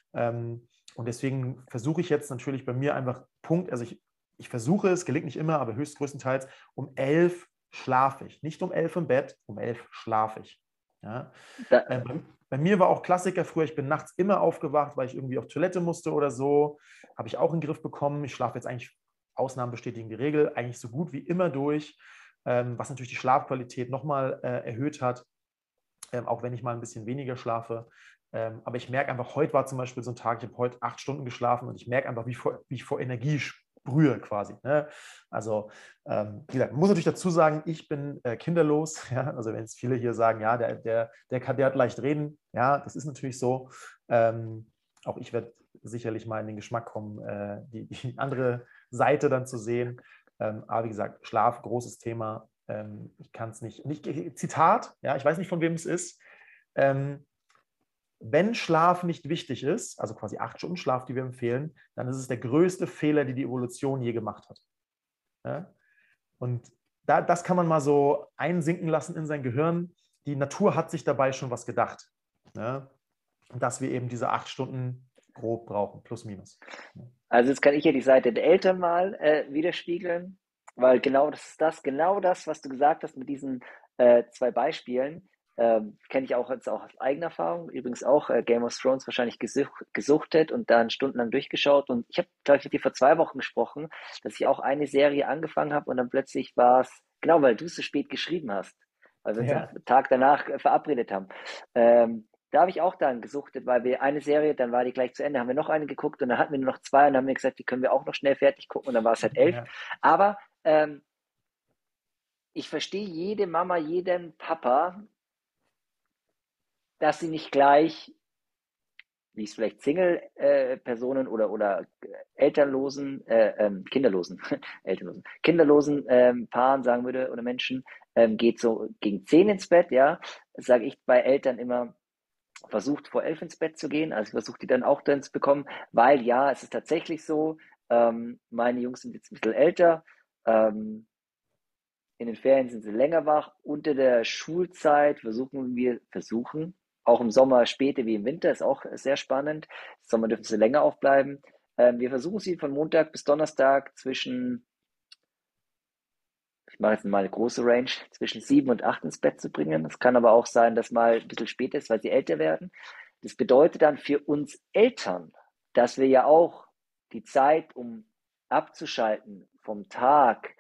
Und deswegen versuche ich jetzt natürlich bei mir einfach also ich versuche es, gelingt nicht immer, aber höchstgrößtenteils um 11 schlafe ich. Nicht um 11 im Bett, um 11 schlafe ich. Ja? Da, Bei mir war auch Klassiker früher, ich bin nachts immer aufgewacht, weil ich irgendwie auf Toilette musste oder so. Habe ich auch in den Griff bekommen. Ich schlafe jetzt eigentlich, Ausnahmen bestätigen die Regel, eigentlich so gut wie immer durch, was natürlich die Schlafqualität nochmal erhöht hat, auch wenn ich mal ein bisschen weniger schlafe. Aber ich merke einfach, heute war zum Beispiel so ein Tag, ich habe heute 8 Stunden geschlafen und ich merke einfach, wie ich vor Energie sprühe quasi. Ne? Also, wie gesagt, man muss natürlich dazu sagen, ich bin kinderlos. Ja? Also, wenn jetzt viele hier sagen, ja, der hat leicht reden, ja, das ist natürlich so. Auch ich werde sicherlich mal in den Geschmack kommen, die andere Seite dann zu sehen. Aber wie gesagt, Schlaf, großes Thema. Ich kann es nicht. Zitat, ja, ich weiß nicht, von wem es ist. Ähm, wenn Schlaf nicht wichtig ist, also quasi 8 Stunden Schlaf, die wir empfehlen, dann ist es der größte Fehler, den die Evolution je gemacht hat. Ja? Und das kann man mal so einsinken lassen in sein Gehirn. Die Natur hat sich dabei schon was gedacht. Ja? Dass wir eben diese 8 Stunden grob brauchen, plus minus. Also jetzt kann ich ja die Seite der Eltern mal widerspiegeln, weil genau das, was du gesagt hast mit diesen 2 Beispielen, kenne ich auch jetzt auch aus eigener Erfahrung. Übrigens auch Game of Thrones wahrscheinlich gesuchtet und dann stundenlang durchgeschaut. Und ich habe, glaube ich, mit dir vor 2 Wochen gesprochen, dass ich auch eine Serie angefangen habe und dann plötzlich war es, genau, weil du es so spät geschrieben hast, weil wir uns Ja. am Tag danach verabredet haben. Da habe ich auch dann gesuchtet, weil wir eine Serie, dann war die gleich zu Ende, haben wir noch eine geguckt und dann hatten wir nur noch 2 und dann haben wir gesagt, die können wir auch noch schnell fertig gucken und dann war es halt 11. Ja. Aber ich verstehe jede Mama, jeden Papa, dass sie nicht gleich, wie es vielleicht Single-Personen oder elternlosen, kinderlosen, elternlosen, kinderlosen Paaren sagen würde oder Menschen, geht so gegen 10 ins Bett, ja, sage ich bei Eltern immer, versucht vor 11 ins Bett zu gehen, also ich versuche die dann auch dann zu bekommen, weil ja, es ist tatsächlich so, meine Jungs sind jetzt ein bisschen älter, in den Ferien sind sie länger wach, unter der Schulzeit versuchen, auch im Sommer später wie im Winter, ist auch sehr spannend, im Sommer dürfen sie länger aufbleiben, wir versuchen sie von Montag bis Donnerstag ich mache jetzt mal eine große Range, zwischen 7 und 8 ins Bett zu bringen. Es kann aber auch sein, dass mal ein bisschen später ist, weil sie älter werden. Das bedeutet dann für uns Eltern, dass wir ja auch die Zeit, um abzuschalten vom Tag,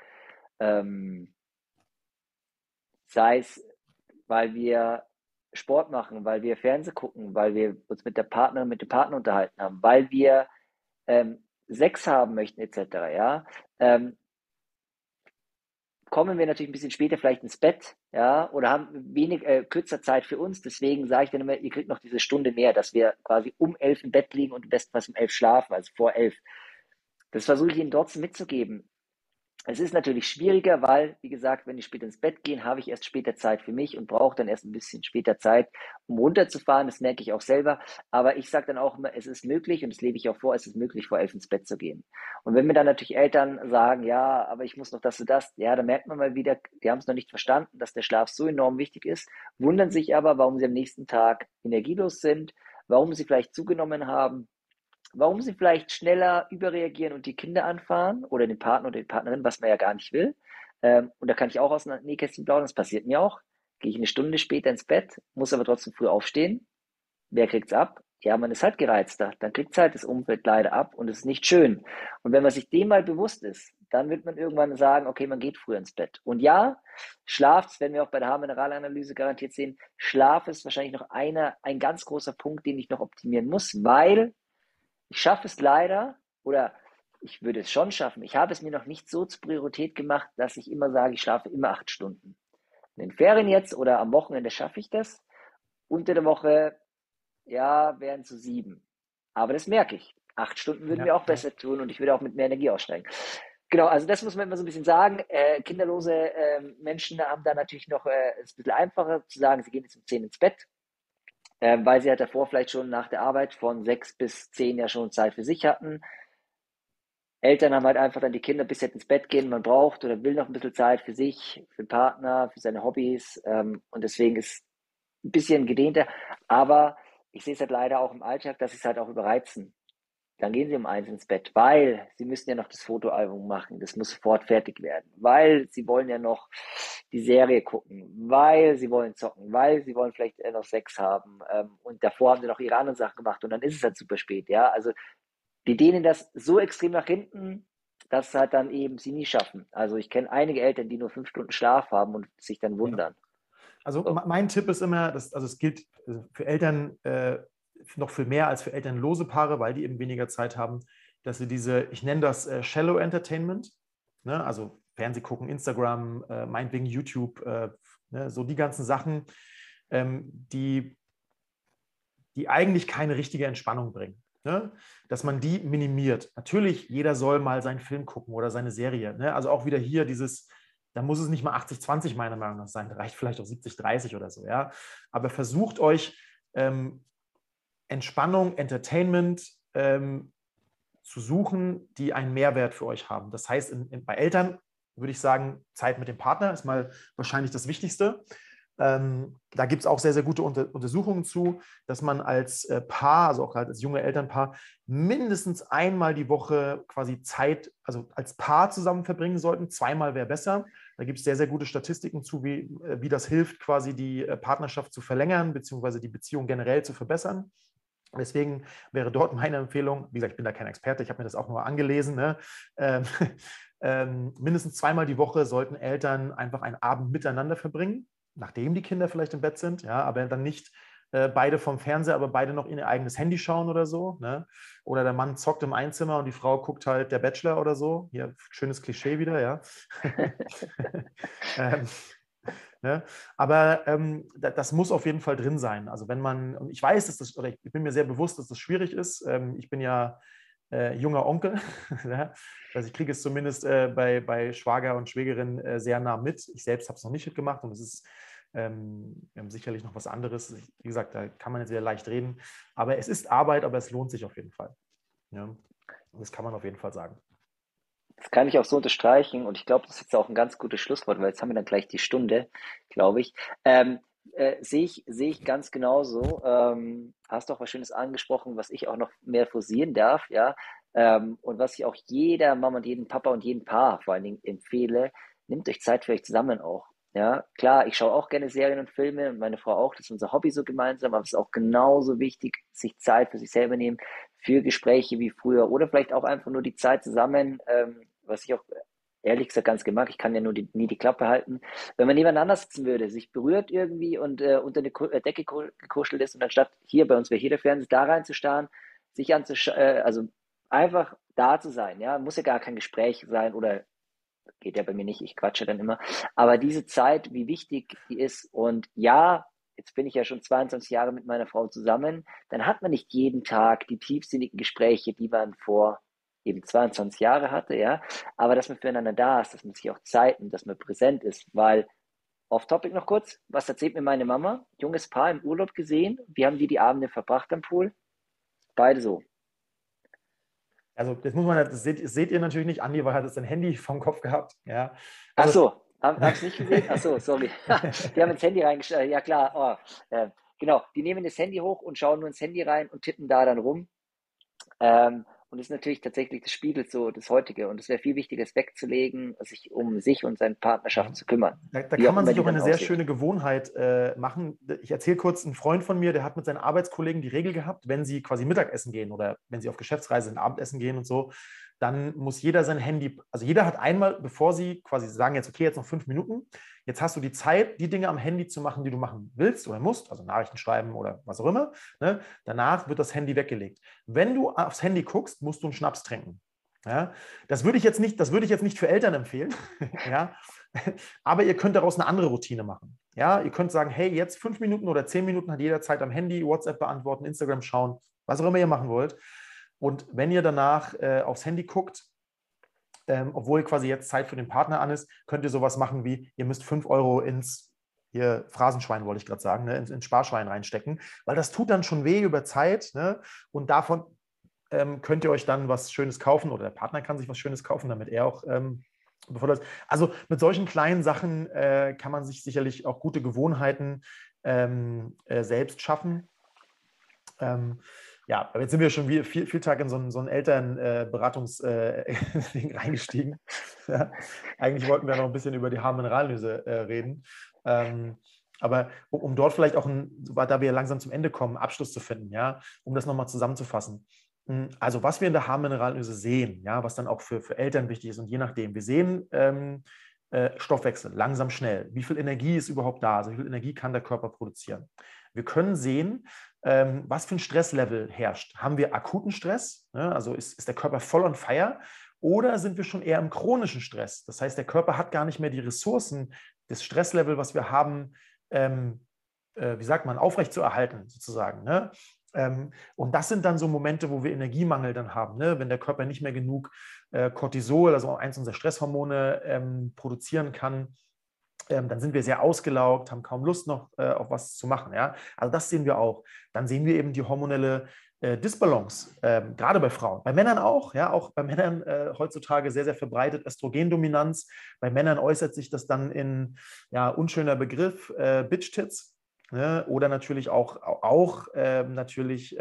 sei es, weil wir Sport machen, weil wir Fernsehen gucken, weil wir uns mit der Partnerin, mit dem Partner unterhalten haben, weil wir Sex haben möchten, etc., ja, kommen wir natürlich ein bisschen später vielleicht ins Bett, ja, oder haben kürzer Zeit für uns. Deswegen sage ich dann immer, ihr kriegt noch diese Stunde mehr, dass wir quasi um 11 im Bett liegen und am besten was um 11 schlafen, also vor 11. Das versuche ich ihnen trotzdem mitzugeben. Es ist natürlich schwieriger, weil, wie gesagt, wenn die später ins Bett gehen, habe ich erst später Zeit für mich und brauche dann erst ein bisschen später Zeit, um runterzufahren. Das merke ich auch selber. Aber ich sage dann auch immer, es ist möglich und das lebe ich auch vor, es ist möglich, vor 11 ins Bett zu gehen. Und wenn mir dann natürlich Eltern sagen, ja, aber ich muss noch das und das, ja, dann merkt man mal wieder, die haben es noch nicht verstanden, dass der Schlaf so enorm wichtig ist, wundern sich aber, warum sie am nächsten Tag energielos sind, warum sie vielleicht zugenommen haben, warum sie vielleicht schneller überreagieren und die Kinder anfahren oder den Partner oder die Partnerin, was man ja gar nicht will. Und da kann ich auch aus dem Nähkästchen plaudern, das passiert mir auch. Gehe ich eine Stunde später ins Bett, muss aber trotzdem früh aufstehen. Wer kriegt's ab? Ja, man ist halt gereizter. Dann kriegt halt das Umfeld leider ab und es ist nicht schön. Und wenn man sich dem mal bewusst ist, dann wird man irgendwann sagen, okay, man geht früher ins Bett. Und ja, Schlaf, das werden wir auch bei der Haarmineralanalyse garantiert sehen, Schlaf ist wahrscheinlich noch ein ganz großer Punkt, den ich noch optimieren muss, weil ich schaffe es leider, oder ich würde es schon schaffen. Ich habe es mir noch nicht so zur Priorität gemacht, dass ich immer sage, ich schlafe immer 8 Stunden. In den Ferien jetzt oder am Wochenende schaffe ich das. Unter der Woche, ja, wären es so 7. Aber das merke ich. 8 Stunden würden mir Ja, auch besser tun und ich würde auch mit mehr Energie aussteigen. Genau, also das muss man immer so ein bisschen sagen. Kinderlose Menschen haben da natürlich noch es ein bisschen einfacher zu sagen, sie gehen jetzt um 10 ins Bett, weil sie halt davor vielleicht schon nach der Arbeit von 6 bis 10 ja schon Zeit für sich hatten. Eltern haben halt einfach dann die Kinder bis jetzt ins Bett gehen, man braucht oder will noch ein bisschen Zeit für sich, für den Partner, für seine Hobbys, und deswegen ist ein bisschen gedehnter, aber ich sehe es halt leider auch im Alltag, dass sie es halt auch überreizen. Dann gehen sie um 1 ins Bett, weil sie müssen ja noch das Fotoalbum machen, das muss sofort fertig werden, weil sie wollen ja noch die Serie gucken, weil sie wollen zocken, weil sie wollen vielleicht noch Sex haben, und davor haben sie noch ihre anderen Sachen gemacht und dann ist es halt super spät, ja, also die dehnen das so extrem nach hinten, dass es halt dann eben sie nie schaffen. Also ich kenne einige Eltern, die nur 5 Stunden Schlaf haben und sich dann ja. wundern. Also So. mein Tipp ist immer, also es gilt für Eltern noch viel mehr als für elternlose Paare, weil die eben weniger Zeit haben, dass sie ich nenne das Shallow Entertainment, ne? Also Fernseh gucken, Instagram, meinetwegen YouTube, ne? So die ganzen Sachen, die eigentlich keine richtige Entspannung bringen. Ne? Dass man die minimiert. Natürlich, jeder soll mal seinen Film gucken oder seine Serie. Ne? Also auch wieder hier da muss es nicht mal 80-20 meiner Meinung nach sein, da reicht vielleicht auch 70-30 oder so. Ja? Aber versucht euch Entspannung, Entertainment zu suchen, die einen Mehrwert für euch haben. Das heißt, bei Eltern würde ich sagen, Zeit mit dem Partner ist mal wahrscheinlich das Wichtigste. Da gibt es auch sehr, sehr gute Untersuchungen zu, dass man als Paar, also auch als junge Elternpaar, mindestens einmal die Woche quasi Zeit, also als Paar zusammen verbringen sollten. Zweimal wäre besser. Da gibt es sehr, sehr gute Statistiken zu, wie das hilft, quasi die Partnerschaft zu verlängern, beziehungsweise die Beziehung generell zu verbessern. Deswegen wäre dort meine Empfehlung, wie gesagt, ich bin da kein Experte, ich habe mir das auch nur angelesen, ne? Mindestens zweimal die Woche sollten Eltern einfach einen Abend miteinander verbringen, nachdem die Kinder vielleicht im Bett sind, ja, aber dann nicht beide vom Fernseher, aber beide noch in ihr eigenes Handy schauen oder so. Ne? Oder der Mann zockt im Einzimmer und die Frau guckt halt der Bachelor oder so. Hier, schönes Klischee wieder, ja. Ne? Aber das muss auf jeden Fall drin sein. Also wenn man, und ich weiß, dass das, oder ich bin mir sehr bewusst, dass das schwierig ist. Ich bin ja junger Onkel. Ja? Also ich kriege es zumindest bei Schwager und Schwägerin sehr nah mit. Ich selbst habe es noch nicht mitgemacht und es ist sicherlich noch was anderes. Wie gesagt, da kann man jetzt sehr leicht reden. Aber es ist Arbeit, aber es lohnt sich auf jeden Fall. Ja? Das kann man auf jeden Fall sagen. Das kann ich auch so unterstreichen und ich glaube, das ist jetzt auch ein ganz gutes Schlusswort, weil jetzt haben wir dann gleich die Stunde, glaube ich. Sehe ich ganz genauso. Hast auch was Schönes angesprochen, was ich auch noch mehr forcieren darf, ja. Und was ich auch jeder Mama und jedem Papa und jedem Paar vor allen Dingen empfehle, nehmt euch Zeit für euch zusammen auch. Ja, klar, ich schaue auch gerne Serien und Filme und meine Frau auch, das ist unser Hobby so gemeinsam, aber es ist auch genauso wichtig, sich Zeit für sich selber nehmen, für Gespräche wie früher oder vielleicht auch einfach nur die Zeit zusammen, was ich auch ehrlich gesagt ganz gemacht, ich kann ja nur nie die Klappe halten. Wenn man nebeneinander sitzen würde, sich berührt irgendwie und unter eine Decke gekuschelt ist und anstatt hier bei uns wäre hier der Fernseher, da reinzustarren, sich also einfach da zu sein, ja, muss ja gar kein Gespräch sein oder geht ja bei mir nicht, ich quatsche dann immer, aber diese Zeit, wie wichtig die ist und ja, jetzt bin ich ja schon 22 Jahre mit meiner Frau zusammen, dann hat man nicht jeden Tag die tiefsinnigen Gespräche, die man vor eben 22 Jahre hatte, ja, aber dass man füreinander da ist, dass man sich auch Zeit nimmt, dass man präsent ist, weil off-topic noch kurz, was erzählt mir meine Mama? Junges Paar im Urlaub gesehen, wie haben die Abende verbracht am Pool? Beide so. Also das muss man, das seht ihr natürlich nicht. Andi hat jetzt sein Handy vom Kopf gehabt. Ja. Ach Also so, haben es nicht gesehen? Ach so, sorry. Die haben ins Handy reingestellt. Ja klar, genau. Die nehmen das Handy hoch und schauen nur ins Handy rein und tippen da dann rum. Und das ist natürlich tatsächlich, das spiegelt so das Heutige. Und es wäre viel wichtiger, es wegzulegen, sich um sich und seine ja. Partnerschaft zu kümmern. Da Wie kann auch man immer sich die auch dann eine sehr aussieht. schöne Gewohnheit machen. Ich erzähle kurz, ein Freund von mir, der hat mit seinen Arbeitskollegen die Regel gehabt, wenn sie quasi Mittagessen gehen oder wenn sie auf Geschäftsreise sind, Abendessen gehen und so, dann muss jeder sein Handy, also jeder hat einmal, bevor sie quasi sagen jetzt, okay, jetzt noch 5 Minuten, jetzt hast du die Zeit, die Dinge am Handy zu machen, die du machen willst oder musst, also Nachrichten schreiben oder was auch immer. Ne? Danach wird das Handy weggelegt. Wenn du aufs Handy guckst, musst du einen Schnaps trinken. Ja? Das würde ich jetzt nicht für Eltern empfehlen. Ja? Aber ihr könnt daraus eine andere Routine machen. Ja, ihr könnt sagen, hey, jetzt 5 Minuten oder 10 Minuten hat jeder Zeit am Handy, WhatsApp beantworten, Instagram schauen, was auch immer ihr machen wollt. Und wenn ihr danach aufs Handy guckt, obwohl quasi jetzt Zeit für den Partner an ist, könnt ihr sowas machen wie, ihr müsst 5 Euro ins hier Phrasenschwein wollte ich gerade sagen, ne, ins Sparschwein reinstecken, weil das tut dann schon weh über Zeit, ne, und davon könnt ihr euch dann was Schönes kaufen oder der Partner kann sich was Schönes kaufen, damit er auch befördert ist. Also mit solchen kleinen Sachen kann man sich sicherlich auch gute Gewohnheiten selbst schaffen. Ja, aber jetzt sind wir schon viel Tag in so ein Elternberatungsding reingestiegen. Ja, eigentlich wollten wir noch ein bisschen über die Haarmineralöse reden. Aber um dort vielleicht auch, da wir langsam zum Ende kommen, Abschluss zu finden, ja, um das nochmal zusammenzufassen. Also was wir in der Haarmineralöse sehen, ja, was dann auch für Eltern wichtig ist und je nachdem, wir sehen Stoffwechsel, langsam, schnell. Wie viel Energie ist überhaupt da? Also wie viel Energie kann der Körper produzieren? Wir können sehen, was für ein Stresslevel herrscht. Haben wir akuten Stress? Ne? Also ist der Körper voll on fire? Oder sind wir schon eher im chronischen Stress? Das heißt, der Körper hat gar nicht mehr die Ressourcen, das Stresslevel, was wir haben, wie sagt man, aufrechtzuerhalten, sozusagen. Ne? Und das sind dann so Momente, wo wir Energiemangel dann haben, ne? Wenn der Körper nicht mehr genug Cortisol, also eins unserer Stresshormone, produzieren kann, dann sind wir sehr ausgelaugt, haben kaum Lust noch auf was zu machen. Ja? Also das sehen wir auch. Dann sehen wir eben die hormonelle Disbalance, gerade bei Frauen. Bei Männern auch, ja, auch bei Männern heutzutage sehr, sehr verbreitet Östrogendominanz. Bei Männern äußert sich das dann in, ja, unschöner Begriff, Bitch-Tits, ne? Oder natürlich auch natürlich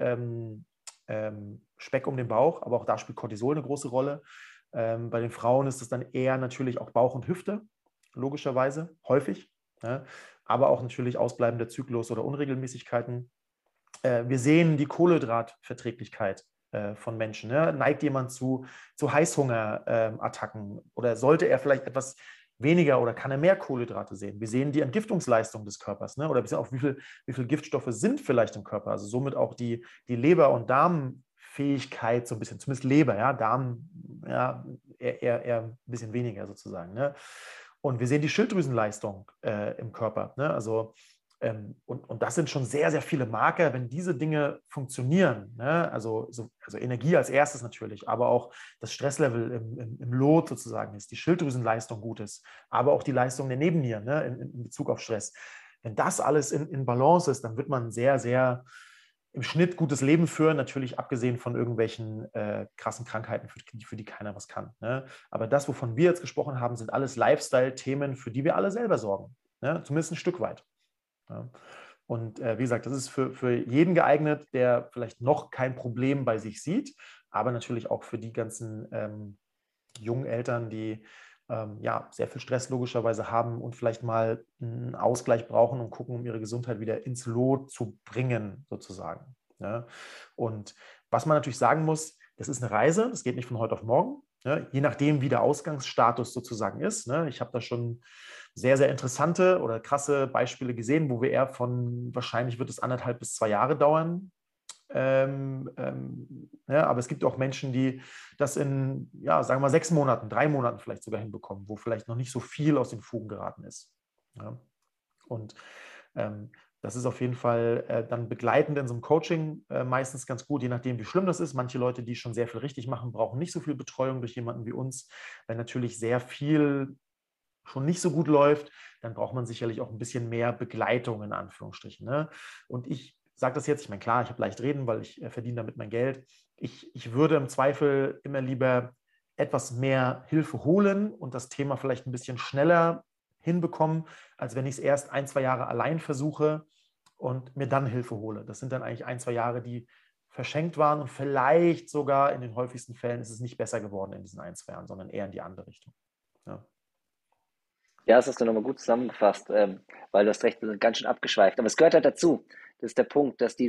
Speck um den Bauch, aber auch da spielt Cortisol eine große Rolle. Bei den Frauen ist es dann eher natürlich auch Bauch und Hüfte, logischerweise, häufig. Ja? Aber auch natürlich ausbleibender Zyklus oder Unregelmäßigkeiten. Wir sehen die Kohlenhydratverträglichkeit von Menschen. Ne? Neigt jemand zu Heißhungerattacken oder sollte er vielleicht etwas weniger oder kann er mehr Kohlenhydrate sehen? Wir sehen die Entgiftungsleistung des Körpers, ne? Oder wir sehen auch, wie viel Giftstoffe sind vielleicht im Körper. Also somit auch die Leber- und Darmfähigkeit so ein bisschen, zumindest Leber, ja, Darm, ja, eher ein bisschen weniger sozusagen. Ne? Und wir sehen die Schilddrüsenleistung im Körper. Ne? Also und das sind schon sehr, sehr viele Marker, wenn diese Dinge funktionieren. Ne? Also Energie als erstes natürlich, aber auch das Stresslevel im Lot sozusagen ist, die Schilddrüsenleistung gut ist, aber auch die Leistung der Nebennieren, ne? in Bezug auf Stress. Wenn das alles in Balance ist, dann wird man sehr, sehr im Schnitt gutes Leben führen, natürlich abgesehen von irgendwelchen krassen Krankheiten, für die keiner was kann. Ne? Aber das, wovon wir jetzt gesprochen haben, sind alles Lifestyle-Themen, für die wir alle selber sorgen. Ne? Zumindest ein Stück weit. Ja. Und wie gesagt, das ist für jeden geeignet, der vielleicht noch kein Problem bei sich sieht, aber natürlich auch für die ganzen jungen Eltern, die ja, sehr viel Stress logischerweise haben und vielleicht mal einen Ausgleich brauchen und gucken, um ihre Gesundheit wieder ins Lot zu bringen, sozusagen. Ja. Und was man natürlich sagen muss, das ist eine Reise, das geht nicht von heute auf morgen, ja, je nachdem, wie der Ausgangsstatus sozusagen ist. Ne. Ich habe da schon sehr, sehr interessante oder krasse Beispiele gesehen, wo wir eher von, wahrscheinlich wird es 1,5 bis 2 Jahre dauern. Ja, aber es gibt auch Menschen, die das in, ja, sagen wir mal 6 Monaten, 3 Monaten vielleicht sogar hinbekommen, wo vielleicht noch nicht so viel aus den Fugen geraten ist. Ja. Und das ist auf jeden Fall dann begleitend in so einem Coaching meistens ganz gut, je nachdem, wie schlimm das ist. Manche Leute, die schon sehr viel richtig machen, brauchen nicht so viel Betreuung durch jemanden wie uns, weil natürlich sehr viel schon nicht so gut läuft, dann braucht man sicherlich auch ein bisschen mehr Begleitung in Anführungsstrichen. Ne? Und ich sage das jetzt, ich meine, klar, ich habe leicht reden, weil ich verdiene damit mein Geld. Ich würde im Zweifel immer lieber etwas mehr Hilfe holen und das Thema vielleicht ein bisschen schneller hinbekommen, als wenn ich es erst 1, 2 Jahre allein versuche und mir dann Hilfe hole. Das sind dann eigentlich 1, 2 Jahre, die verschenkt waren und vielleicht sogar in den häufigsten Fällen ist es nicht besser geworden in diesen 1, 2 Jahren, sondern eher in die andere Richtung. Ja. Ja, das hast du nochmal gut zusammengefasst, weil du hast recht, wir sind ganz schön abgeschweift. Aber es gehört halt dazu. Das ist der Punkt, dass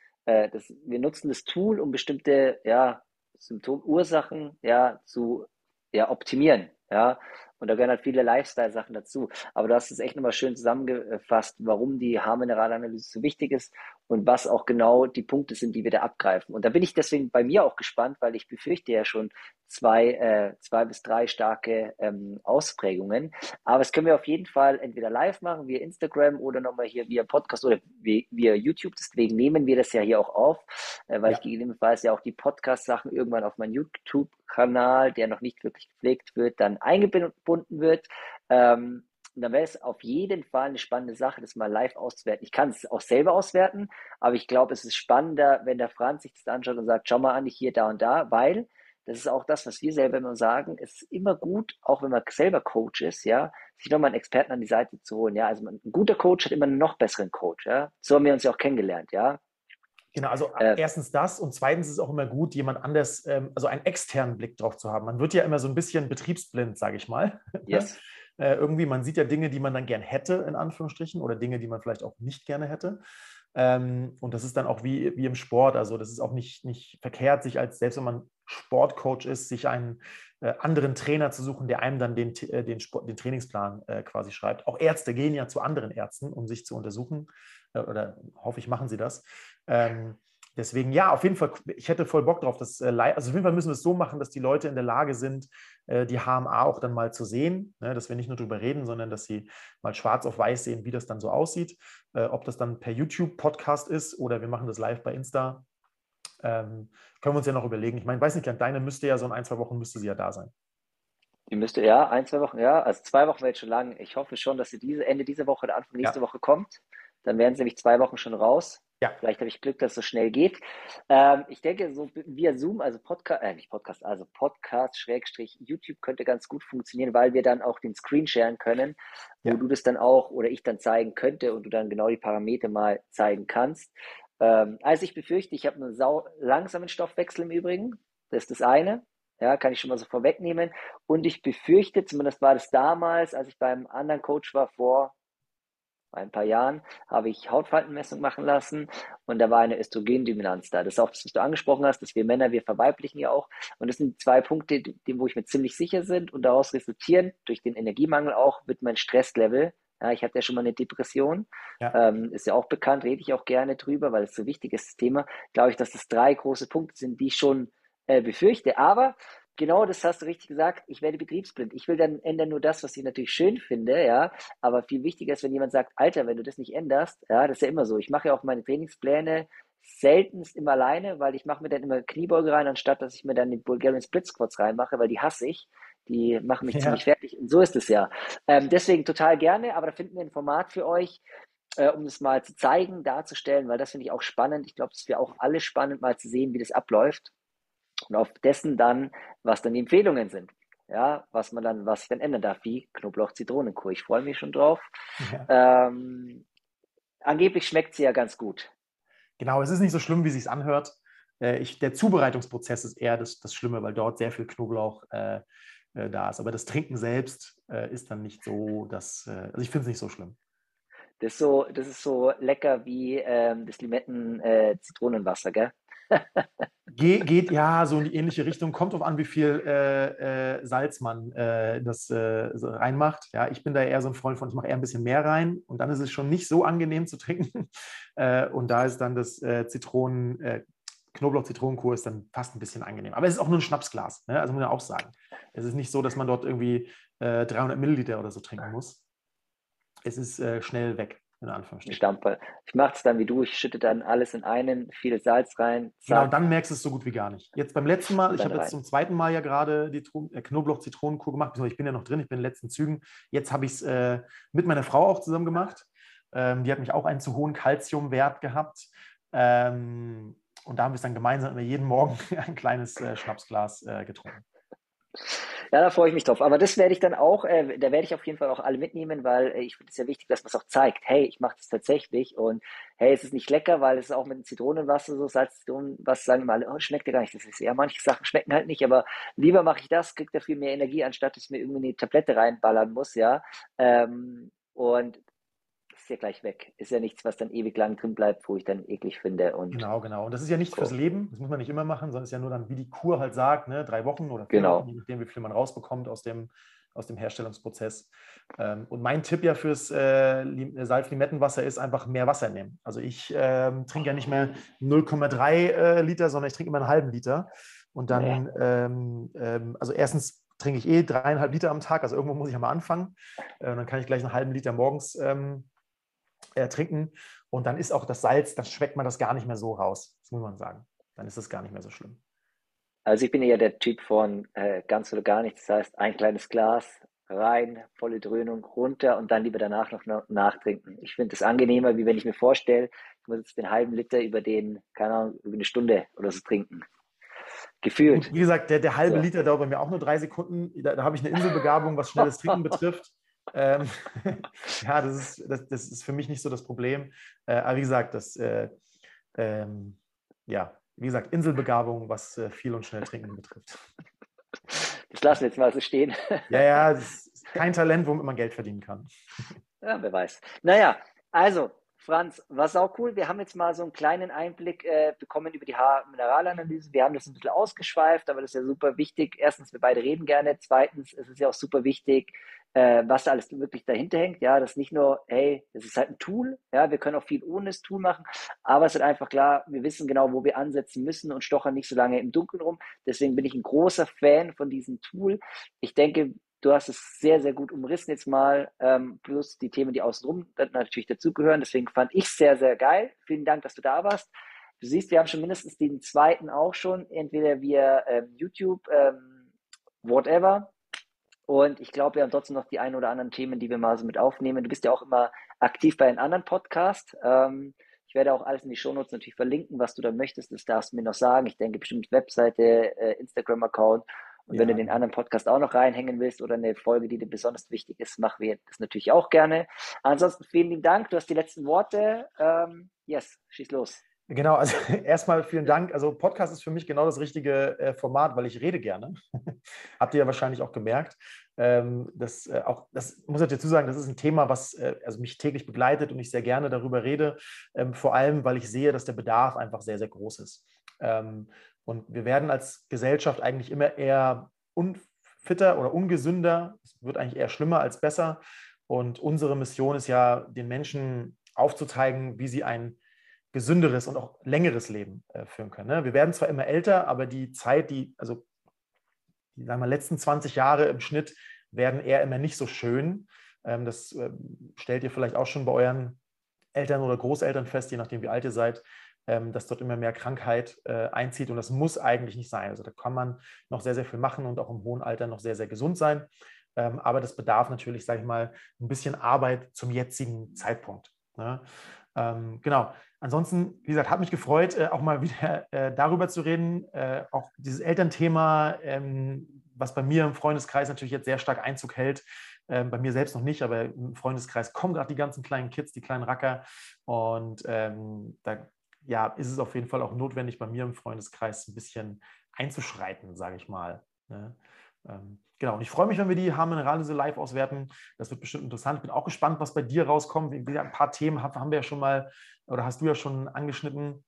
wir nutzen das Tool, um bestimmte, ja, Symptomursachen, ja, zu, ja, optimieren, ja. Und da gehören halt viele Lifestyle-Sachen dazu. Aber du hast es echt nochmal schön zusammengefasst, warum die Haarmineralanalyse so wichtig ist und was auch genau die Punkte sind, die wir da abgreifen. Und da bin ich deswegen bei mir auch gespannt, weil ich befürchte ja schon zwei bis drei starke Ausprägungen. Aber das können wir auf jeden Fall entweder live machen, via Instagram oder nochmal hier via Podcast oder via YouTube. Deswegen nehmen wir das ja hier auch auf, weil ich Ja. gegebenenfalls ja auch die Podcast-Sachen irgendwann auf meinen YouTube-Kanal, der noch nicht wirklich gepflegt wird, dann eingebunden wird. Und dann wäre es auf jeden Fall eine spannende Sache, das mal live auszuwerten. Ich kann es auch selber auswerten, aber ich glaube, es ist spannender, wenn der Franz sich das anschaut und sagt, schau mal an, ich hier, da und da, weil das ist auch das, was wir selber immer sagen. Es ist immer gut, auch wenn man selber Coach ist, ja, sich nochmal einen Experten an die Seite zu holen. Ja, also ein guter Coach hat immer einen noch besseren Coach. Ja, so haben wir uns ja auch kennengelernt. Ja, Genau, also äh, erstens das und zweitens ist es auch immer gut, jemand anders, also einen externen Blick drauf zu haben. Man wird ja immer so ein bisschen betriebsblind, sage ich mal. yes. Irgendwie, man sieht ja Dinge, die man dann gern hätte, in Anführungsstrichen, oder Dinge, die man vielleicht auch nicht gerne hätte. Und das ist dann auch wie im Sport. Also das ist auch nicht verkehrt, sich als, selbst wenn man Sportcoach ist, sich einen anderen Trainer zu suchen, der einem dann den Trainingsplan quasi schreibt. Auch Ärzte gehen ja zu anderen Ärzten, um sich zu untersuchen. Oder hoffe ich, machen sie das. Deswegen, ja, auf jeden Fall, ich hätte voll Bock drauf. Also auf jeden Fall müssen wir es so machen, dass die Leute in der Lage sind, die HMA auch dann mal zu sehen, ne? Dass wir nicht nur drüber reden, sondern dass sie mal schwarz auf weiß sehen, wie das dann so aussieht. Ob das dann per YouTube-Podcast ist oder wir machen das live bei Insta, können wir uns ja noch überlegen. Ich meine, weiß nicht, deine müsste ja so in 1, 2 Wochen müsste sie ja da sein. Die müsste, ja, ein, 2 Wochen, ja, also 2 Wochen wäre jetzt schon lang. Ich hoffe schon, dass sie Ende dieser Woche oder Anfang nächste Ja, Woche kommt. Dann wären sie nämlich 2 Wochen schon raus. ja, Vielleicht habe ich Glück, dass es so schnell geht. Ich denke, so via Zoom, also Podcast, nicht Podcast, also Podcast, Schrägstrich, YouTube könnte ganz gut funktionieren, weil wir dann auch den Screen sharen können, wo ja. du das dann auch oder ich dann zeigen könnte und du dann genau die Parameter mal zeigen kannst. Also ich befürchte, ich habe einen sau langsamen Stoffwechsel im Übrigen. Das ist das eine. Ja, kann ich schon mal so vorwegnehmen. Und ich befürchte, zumindest war das damals, als ich beim anderen Coach war, vor ein paar Jahren, habe ich Hautfaltenmessung machen lassen und da war eine Östrogendominanz da. Das ist auch das, was du angesprochen hast, dass wir Männer, wir verweiblichen ja auch. Und das sind 2 Punkte, wo ich mir ziemlich sicher bin und daraus resultieren, durch den Energiemangel auch, wird mein Stresslevel. Ja, ich hatte ja schon mal eine Depression, Ja. ist ja auch bekannt, rede ich auch gerne drüber, weil es so wichtig ist, das Thema. Glaube ich, dass das 3 große Punkte sind, die ich schon befürchte. Aber genau das hast du richtig gesagt, ich werde betriebsblind. Ich will dann ändern nur das, was ich natürlich schön finde, ja. Aber viel wichtiger ist, wenn jemand sagt, Alter, wenn du das nicht änderst, ja, das ist ja immer so. Ich mache ja auch meine Trainingspläne seltenst immer alleine, weil ich mache mir dann immer Kniebeuge rein, anstatt dass ich mir dann die Bulgarian Split Squats reinmache, weil die hasse ich. Die machen mich ziemlich Ja. fertig. Und so ist es ja. Deswegen total gerne, aber da finden wir ein Format für euch, um es mal zu zeigen, darzustellen, weil das finde ich auch spannend. Ich glaube, es wäre auch alles spannend, mal zu sehen, wie das abläuft und auf dessen dann, was dann die Empfehlungen sind. Ja, was ich dann ändern darf, wie Knoblauch-Zitronenkur. Ich freue mich schon drauf. Ja. Ähm, Angeblich schmeckt sie ja ganz gut. Genau, es ist nicht so schlimm, wie es sich anhört. Der Zubereitungsprozess ist eher das Schlimme, weil dort sehr viel Knoblauch da ist. Aber das Trinken selbst ist dann nicht so, also ich finde es nicht so schlimm. Das ist so lecker wie das Limetten-Zitronenwasser, gell? Geht ja so in die ähnliche Richtung. Kommt drauf an, wie viel Salz man das so reinmacht. Ja, ich bin da eher so ein Freund von, ich mache eher ein bisschen mehr rein und dann ist es schon nicht so angenehm zu trinken. Und da ist dann das Knoblauch-Zitronenkur ist dann fast ein bisschen angenehm. Aber es ist auch nur ein Schnapsglas, ne? Also muss man auch sagen. Es ist nicht so, dass man dort irgendwie 300 Milliliter oder so trinken muss. Es ist schnell weg, in Ein Anführungsstrichen. Stamperl. Ich mache es dann wie du, ich schütte dann alles in einen, viel Salz rein, Genau, und zack, dann merkst du es so gut wie gar nicht. Jetzt beim letzten Mal, und ich dann habe jetzt rein. zum zweiten Mal ja gerade die Knoblauch-Zitronenkur gemacht, beziehungsweise ich bin ja noch drin, ich bin in den letzten Zügen. Jetzt habe ich es mit meiner Frau auch zusammen gemacht. Die hat mich auch einen zu hohen Kalziumwert gehabt. Und da haben wir es dann gemeinsam immer jeden Morgen ein kleines Schnapsglas getrunken. Ja, da freue ich mich drauf. Aber das werde ich dann auch, da werde ich auf jeden Fall auch alle mitnehmen, weil ich finde es ja wichtig, dass man es auch zeigt. Hey, ich mache das tatsächlich und hey, es ist nicht lecker, weil es ist auch mit dem Zitronenwasser so, Salz-Zitronenwasser, sagen immer alle, oh, schmeckt ja gar nicht. Das ist ja, manche Sachen schmecken halt nicht, aber lieber mache ich das, kriege dafür mehr Energie, anstatt dass ich mir irgendwie eine Tablette reinballern muss, ja. Und das ist ja gleich weg. Ist ja nichts, was dann ewig lang drin bleibt, wo ich dann eklig finde und Genau, genau. Und das ist ja nichts fürs so. Leben, das muss man nicht immer machen, sondern es ist ja nur dann, wie die Kur halt sagt, ne, 3 Wochen oder 4 Wochen, Genau. je nachdem, wie viel man rausbekommt aus dem Herstellungsprozess. Und mein Tipp ja fürs Salz-Limettenwasser ist einfach mehr Wasser nehmen. Also ich trinke ja nicht mehr 0,3 Liter, sondern ich trinke immer einen halben Liter. Und Nee. dann, also erstens trinke ich 3,5 Liter am Tag, also irgendwo muss ich ja mal anfangen. Dann kann ich gleich einen halben Liter morgens trinken. Und dann ist auch das Salz, dann schmeckt man das gar nicht mehr so raus. Das muss man sagen. Dann ist es gar nicht mehr so schlimm. Also ich bin eher der Typ von ganz oder gar nichts. Das heißt, ein kleines Glas rein, volle Dröhnung, runter und dann lieber danach noch nachtrinken. Ich finde es angenehmer, wie wenn ich mir vorstelle, ich muss jetzt den halben Liter über keine Ahnung, über eine Stunde oder so trinken. Gut, Gefühlt. wie gesagt, der halbe So. Liter dauert bei mir auch nur 3 Sekunden. Da habe ich eine Inselbegabung, was schnelles Trinken betrifft. Ähm, ja, das ist für mich nicht so das Problem. Aber wie gesagt, ähm, ja, wie gesagt, Inselbegabung, was viel und schnell Trinken betrifft. Das lassen wir jetzt mal so stehen. Ja, ja, das ist kein Talent, womit man Geld verdienen kann. Ja, wer weiß. Naja, also, Franz, was auch cool, wir haben jetzt mal so einen kleinen Einblick bekommen über die Haarmineralanalyse. Wir haben das ein bisschen ausgeschweift, aber das ist ja super wichtig. Erstens, wir beide reden gerne. Zweitens, es ist ja auch super wichtig, was da alles wirklich dahinter hängt. Ja, das ist nicht nur, hey, das ist halt ein Tool. Ja, wir können auch viel ohne das Tool machen, aber es ist halt einfach klar, wir wissen genau, wo wir ansetzen müssen und stochern nicht so lange im Dunkeln rum. Deswegen bin ich ein großer Fan von diesem Tool. Ich denke, du hast es sehr, sehr gut umrissen jetzt mal, plus die Themen, die außenrum natürlich dazugehören. Deswegen fand ich es sehr, sehr geil. Vielen Dank, dass du da warst. Du siehst, wir haben schon mindestens den zweiten auch schon, entweder via YouTube, whatever. Und ich glaube, wir haben trotzdem noch die ein oder anderen Themen, die wir mal so mit aufnehmen. Du bist ja auch immer aktiv bei einem anderen Podcast. Ich werde auch alles in die Shownotes natürlich verlinken, was du da möchtest. Das darfst du mir noch sagen. Ich denke bestimmt Webseite, Instagram-Account. Und wenn du Ja, den genau. anderen Podcast auch noch reinhängen willst oder eine Folge, die dir besonders wichtig ist, machen wir das natürlich auch gerne. Ansonsten vielen lieben Dank. Du hast die letzten Worte. Yes, schieß los. Genau, also erstmal vielen Dank. Also Podcast ist für mich genau das richtige Format, weil ich rede gerne. Habt ihr ja wahrscheinlich auch gemerkt. Das muss ich dazu sagen, das ist ein Thema, was also mich täglich begleitet und ich sehr gerne darüber rede. Vor allem, weil ich sehe, dass der Bedarf einfach sehr, sehr groß ist. Und wir werden als Gesellschaft eigentlich immer eher unfitter oder ungesünder. Es wird eigentlich eher schlimmer als besser. Und unsere Mission ist ja, den Menschen aufzuzeigen, wie sie ein gesünderes und auch längeres Leben führen können. Ne? Wir werden zwar immer älter, aber die Zeit, also die sagen wir, letzten 20 Jahre im Schnitt werden eher immer nicht so schön. Das stellt ihr vielleicht auch schon bei euren Eltern oder Großeltern fest, je nachdem wie alt ihr seid, dass dort immer mehr Krankheit einzieht und das muss eigentlich nicht sein. Also da kann man noch sehr, sehr viel machen und auch im hohen Alter noch sehr, sehr gesund sein. Aber das bedarf natürlich, sage ich mal, ein bisschen Arbeit zum jetzigen Zeitpunkt. Ne? Genau. Ansonsten, wie gesagt, hat mich gefreut, auch mal wieder darüber zu reden. Auch dieses Elternthema, was bei mir im Freundeskreis natürlich jetzt sehr stark Einzug hält. Bei mir selbst noch nicht, aber im Freundeskreis kommen gerade die ganzen kleinen Kids, die kleinen Racker. Und da ja, ist es auf jeden Fall auch notwendig, bei mir im Freundeskreis ein bisschen einzuschreiten, sage ich mal. Ne? Genau, und ich freue mich, wenn wir die Haarmineralöse live auswerten. Das wird bestimmt interessant. Ich bin auch gespannt, was bei dir rauskommt. Ein paar Themen haben wir ja schon mal, oder hast du ja schon angeschnitten.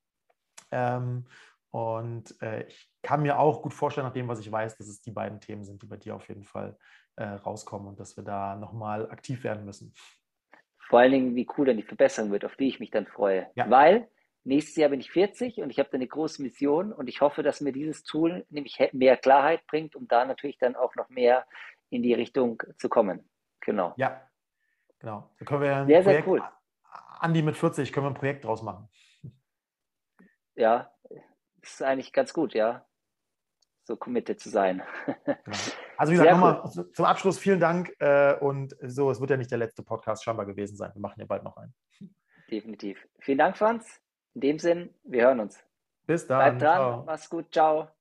Ich kann mir auch gut vorstellen, nach dem, was ich weiß, dass es die beiden Themen sind, die bei dir auf jeden Fall rauskommen und dass wir da nochmal aktiv werden müssen. Vor allen Dingen, wie cool dann die Verbesserung wird, auf die ich mich dann freue. Ja, Weil nächstes Jahr bin ich 40 und ich habe da eine große Mission und ich hoffe, dass mir dieses Tool nämlich mehr Klarheit bringt, um da natürlich dann auch noch mehr in die Richtung zu kommen. Genau. ja, genau. Da können wir ein Sehr, sehr Projekt, cool. Andi mit 40, können wir ein Projekt draus machen. Ja, ist eigentlich ganz gut, ja, so committed zu sein. Genau. Also wie gesagt, Sehr cool. nochmal zum Abschluss vielen Dank und so, es wird ja nicht der letzte Podcast scheinbar gewesen sein. Wir machen ja bald noch einen. Definitiv. Vielen Dank, Franz. In dem Sinn, wir hören uns. Bis Bleib dann, dran, ciao. mach's gut, ciao.